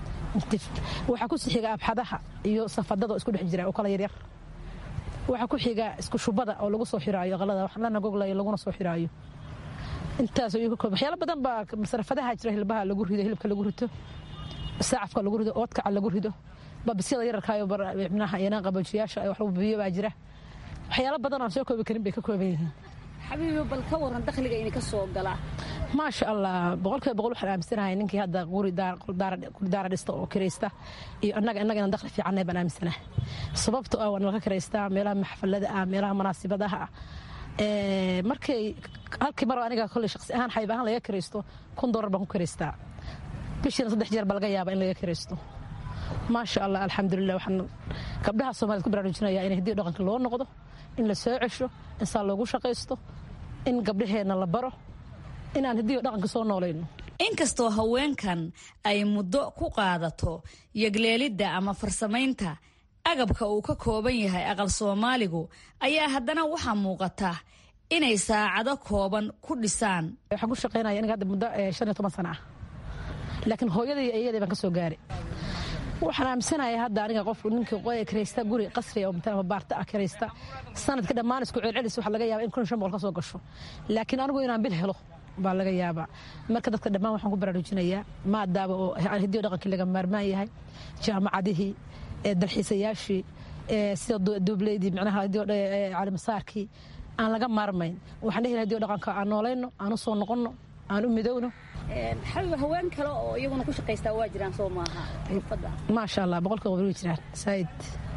waxa ku soo xiga abxadaha iyo safadada isku dhex jira oo kala yar yar waxa ku xiga isku shubada oo lagu soo xiraayo qalada wax lana goglayo laguna soo xiraayo intaas oo ku waxyaalo badan ba masrafadaha jira hilbaha lagu rido hilibka lagu rito saacafka lagu rido oodka lagu rido babsiyada yararkaayo barnaha yana qabojiyaasha wax lagu biyo baa jira waxyaalo badan oo soo koobi karin bay ka kooban yihiin xabiibi bal ka waran dakhliga in ka soo gala ma sha Allah boqolkiiba boqol waxaan aaminsanahay ninkii hadda guri daar daar daar dhista oo kireysta iyo annaga annaga in dakhli fiican ay banaamsanahay sababtoo ah waan laga kireystaa meelaha maxfalada ah meelaha munaasabadaha ah ee markay halkii mar aniga kulli shakhsi ahaan xayb ahaan laga kireysto kun dollar baan ku kireystaa bishii saddex jeer baa laga yaabaa in laga kireysto ma sha Allah alxamdulillah waxaan gabdhaha Soomaaliyeed ku baraarujinaya in hidiyo dhaqanka loo noqdo in la soo cesho in saa loogu shaqeysto in gabdhaheena la baro inaan hidiyo dhaqanka soo noolayno inkastoo haweenkan ay muddo ku qaadato yagleelidda ama farsamaynta agabka uu ka kooban yahay aqal Soomaaligu ayaa haddana waxaa muuqata inay saacado kooban ku dhisaan waxaan ku shaqeynaya aniga hadda muddo shan iyo toban sano ah laakiin hooyadii iyadii baan ka soo gaaray waxaan aaminsanahay hadda aniga qof ninka qoy kireysta guri qasri oo inta baarta ah kireysta sanadka dhammaan isku celcelis waxa laga yaabaa in kun shan boqol ka soo gasho laakiin anigu inaan bil helo baa laga yaabaa marka dadka dhammaan waxaan ku baraarujinayaa maadaaba oo hidiyo dhaqanka laga maarmaan yahay jaamacadihii ee dalxiisayaashii ee sida duubleydii macnaha hidiyo caalim saarkii aan laga maarmayn waxaan dhihi hidiyo dhaqanka aan noolayno aan u soo noqono aan u midowno xalwa haween kale oo iyaguna ku shaqeystaa waa jiraan soo maaha xirfadda ma sha Allah boqolkiiba way jiraan said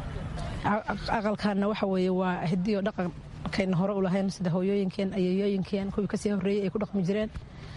aqalkaana waxa weeye waa hidiyo dhaqan kayna hore u lahayn sida hooyooyinkeen ayeeyooyinkeen kuwii ka sii horeeyay ay ku dhaqmi jireen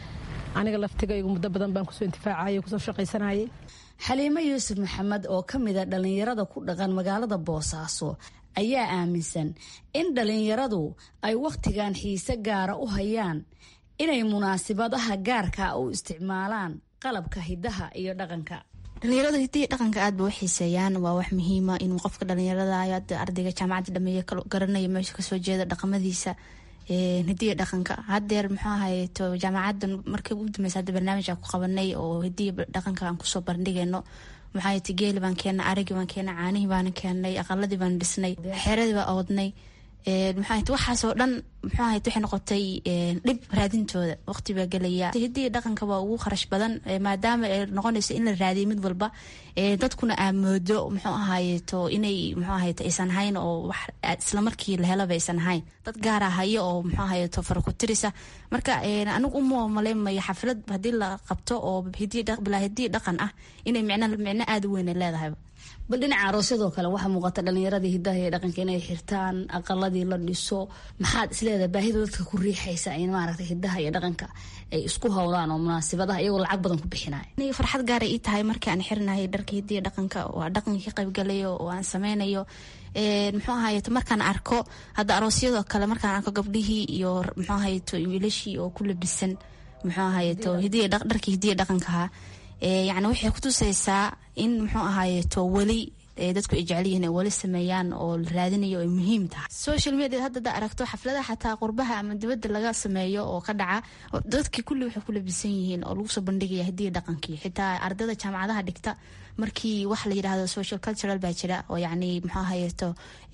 aniga laftigaygu muddo badan baan kusoo intifaacayay kusoo shaqaysanayay xaliimo yuusuf maxamed oo ka mid a dhallinyarada ku dhaqan magaalada boosaaso ayaa aaminsan in dhallinyaradu ay wakhtigan xiise gaara u hayaan inay munaasibadaha gaarka u isticmaalaan qalabka hidaha iyo dhaqanka dhalinyarada hidiya dhaqanka aad ba u xiiseeyaan waa wax muhiima inuu qofka dhalinyarada ardayga jaamacadda dhameeye garanaya meesha kasoo jeeda dhaqamadiisa hidiya dhaqanka hadeer muxuu ahayeto jaamacadda markii ugu dambeysa hadda barnaamij aan ku qabanay oo hidiya dhaqanka aan kusoo bandhigayno maxaa yeti geeli baan keena arigii baan keena caanihii baan keenay aqaladii baan dhisnay xeeradii baan oodnay maxaa waxaasoo dhan muxuu ahayd waxay noqotay dhib raadintooda waqti baa gelaya hidiya dhaqanka waa ugu kharash badan maadaama ay noqonayso in la raadiyo mid walba dadkuna aamoodo muxuu ahaayeto inay muxuu ahayeto aysan hayn oo wax isla markii la helaba aysan hayn dad gaara hayo oo muxuu ahayeto farakutirisa marka anigu uma maleemayo xaflad haddii la qabto oo bilaa hidiya dhaqan ah inay micno micno aada u weyn ay leedahay bal dhinaca aroosyadoo kale waxaa muuqata dhallinyaradii hidaha iyo dhaqanka inay xirtaan aqaladii la dhiso maxaad isleedahay baahida dadka ku riixaysa in maaragtay hidaha iyo dhaqanka ay isku howlaan oo munaasibadaha iyagoo lacag badan ku bixinaya aniga farxad gaaray ii tahay markii aan xirinahay dharka hidiya dhaqanka waa dhaqankii qaybgalayo oo aan sameynayo muxuu ahayeto markaan arko hadda aroosyadoo kale markaan arko gabdhihii iyo muxuu ahayeto wiilashii oo ku labisan muxuu ahayeto hidiya dharkii hidiya dhaqankaha yacni waxay kutusaysaa in muxuu ahaayeto weli dadku ay jecel yihiin ay weli sameeyaan oo la raadinayo ay muhiim tahay social media hadda da aragto xafladaha xataa qurbaha ama dibadda laga sameeyo oo ka dhaca dadkii kulli waxay ku labisan yihiin oo lagu soo bandhigaya hidiya dhaqankii xitaa ardayda jaamacadaha dhigta markii wax la yidhaahdo social cultural baa jira oo yacni muxuu ahaayeto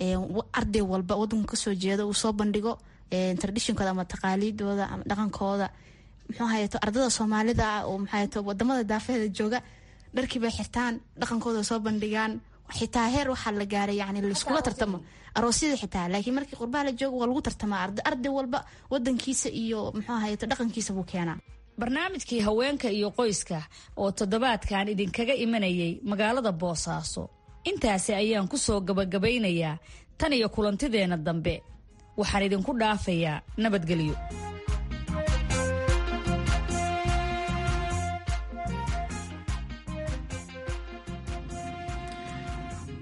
arday walba waddanku kasoo jeedo uu soo bandhigo traditionkooda ama taqaaliidooda ama dhaqankooda muxuu ahayeto ardada soomaalida ah oo maxaayeto wadamada daafaheeda jooga dharkii bay xirtaan dhaqankooda soo bandhigaan xitaa heer waxaa la gaaray yani laiskula tartamo aroosyada xitaa laakiin markii qurbaha la joogo waa lagu tartamaa arday walba wadankiisa iyo muxuu ahayeto dhaqankiisa buu keenaa barnaamijkii haweenka iyo qoyska oo toddobaadkan idinkaga imanayay magaalada boosaaso intaasi ayaan ku soo gabagabaynayaa tan iyo kulantideena dambe waxaan idinku dhaafayaa nabadgelyo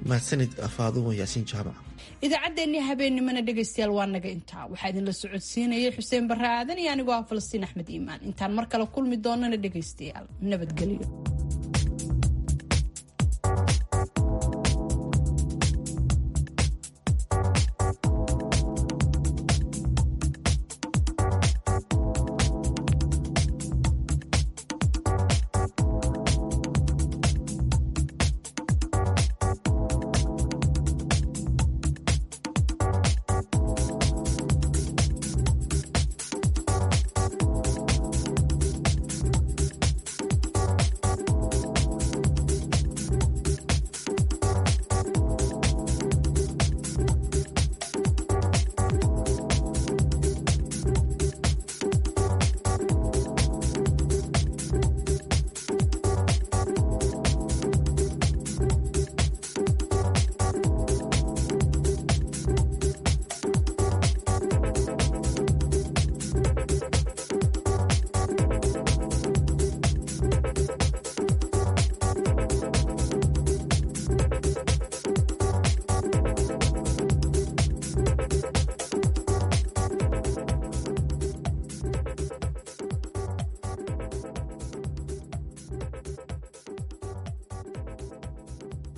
mahadsanid faadumo yaasiin jaamac. idaacaddeenii habeennimana dhegaystayaal waa naga intaa. waxaa idinla socodsiinayay xuseen barre aadan iyo anigoo ah falastiin axmed iimaan. intaan mar kale kulmi doonana dhegaystayaal nabadgelyo.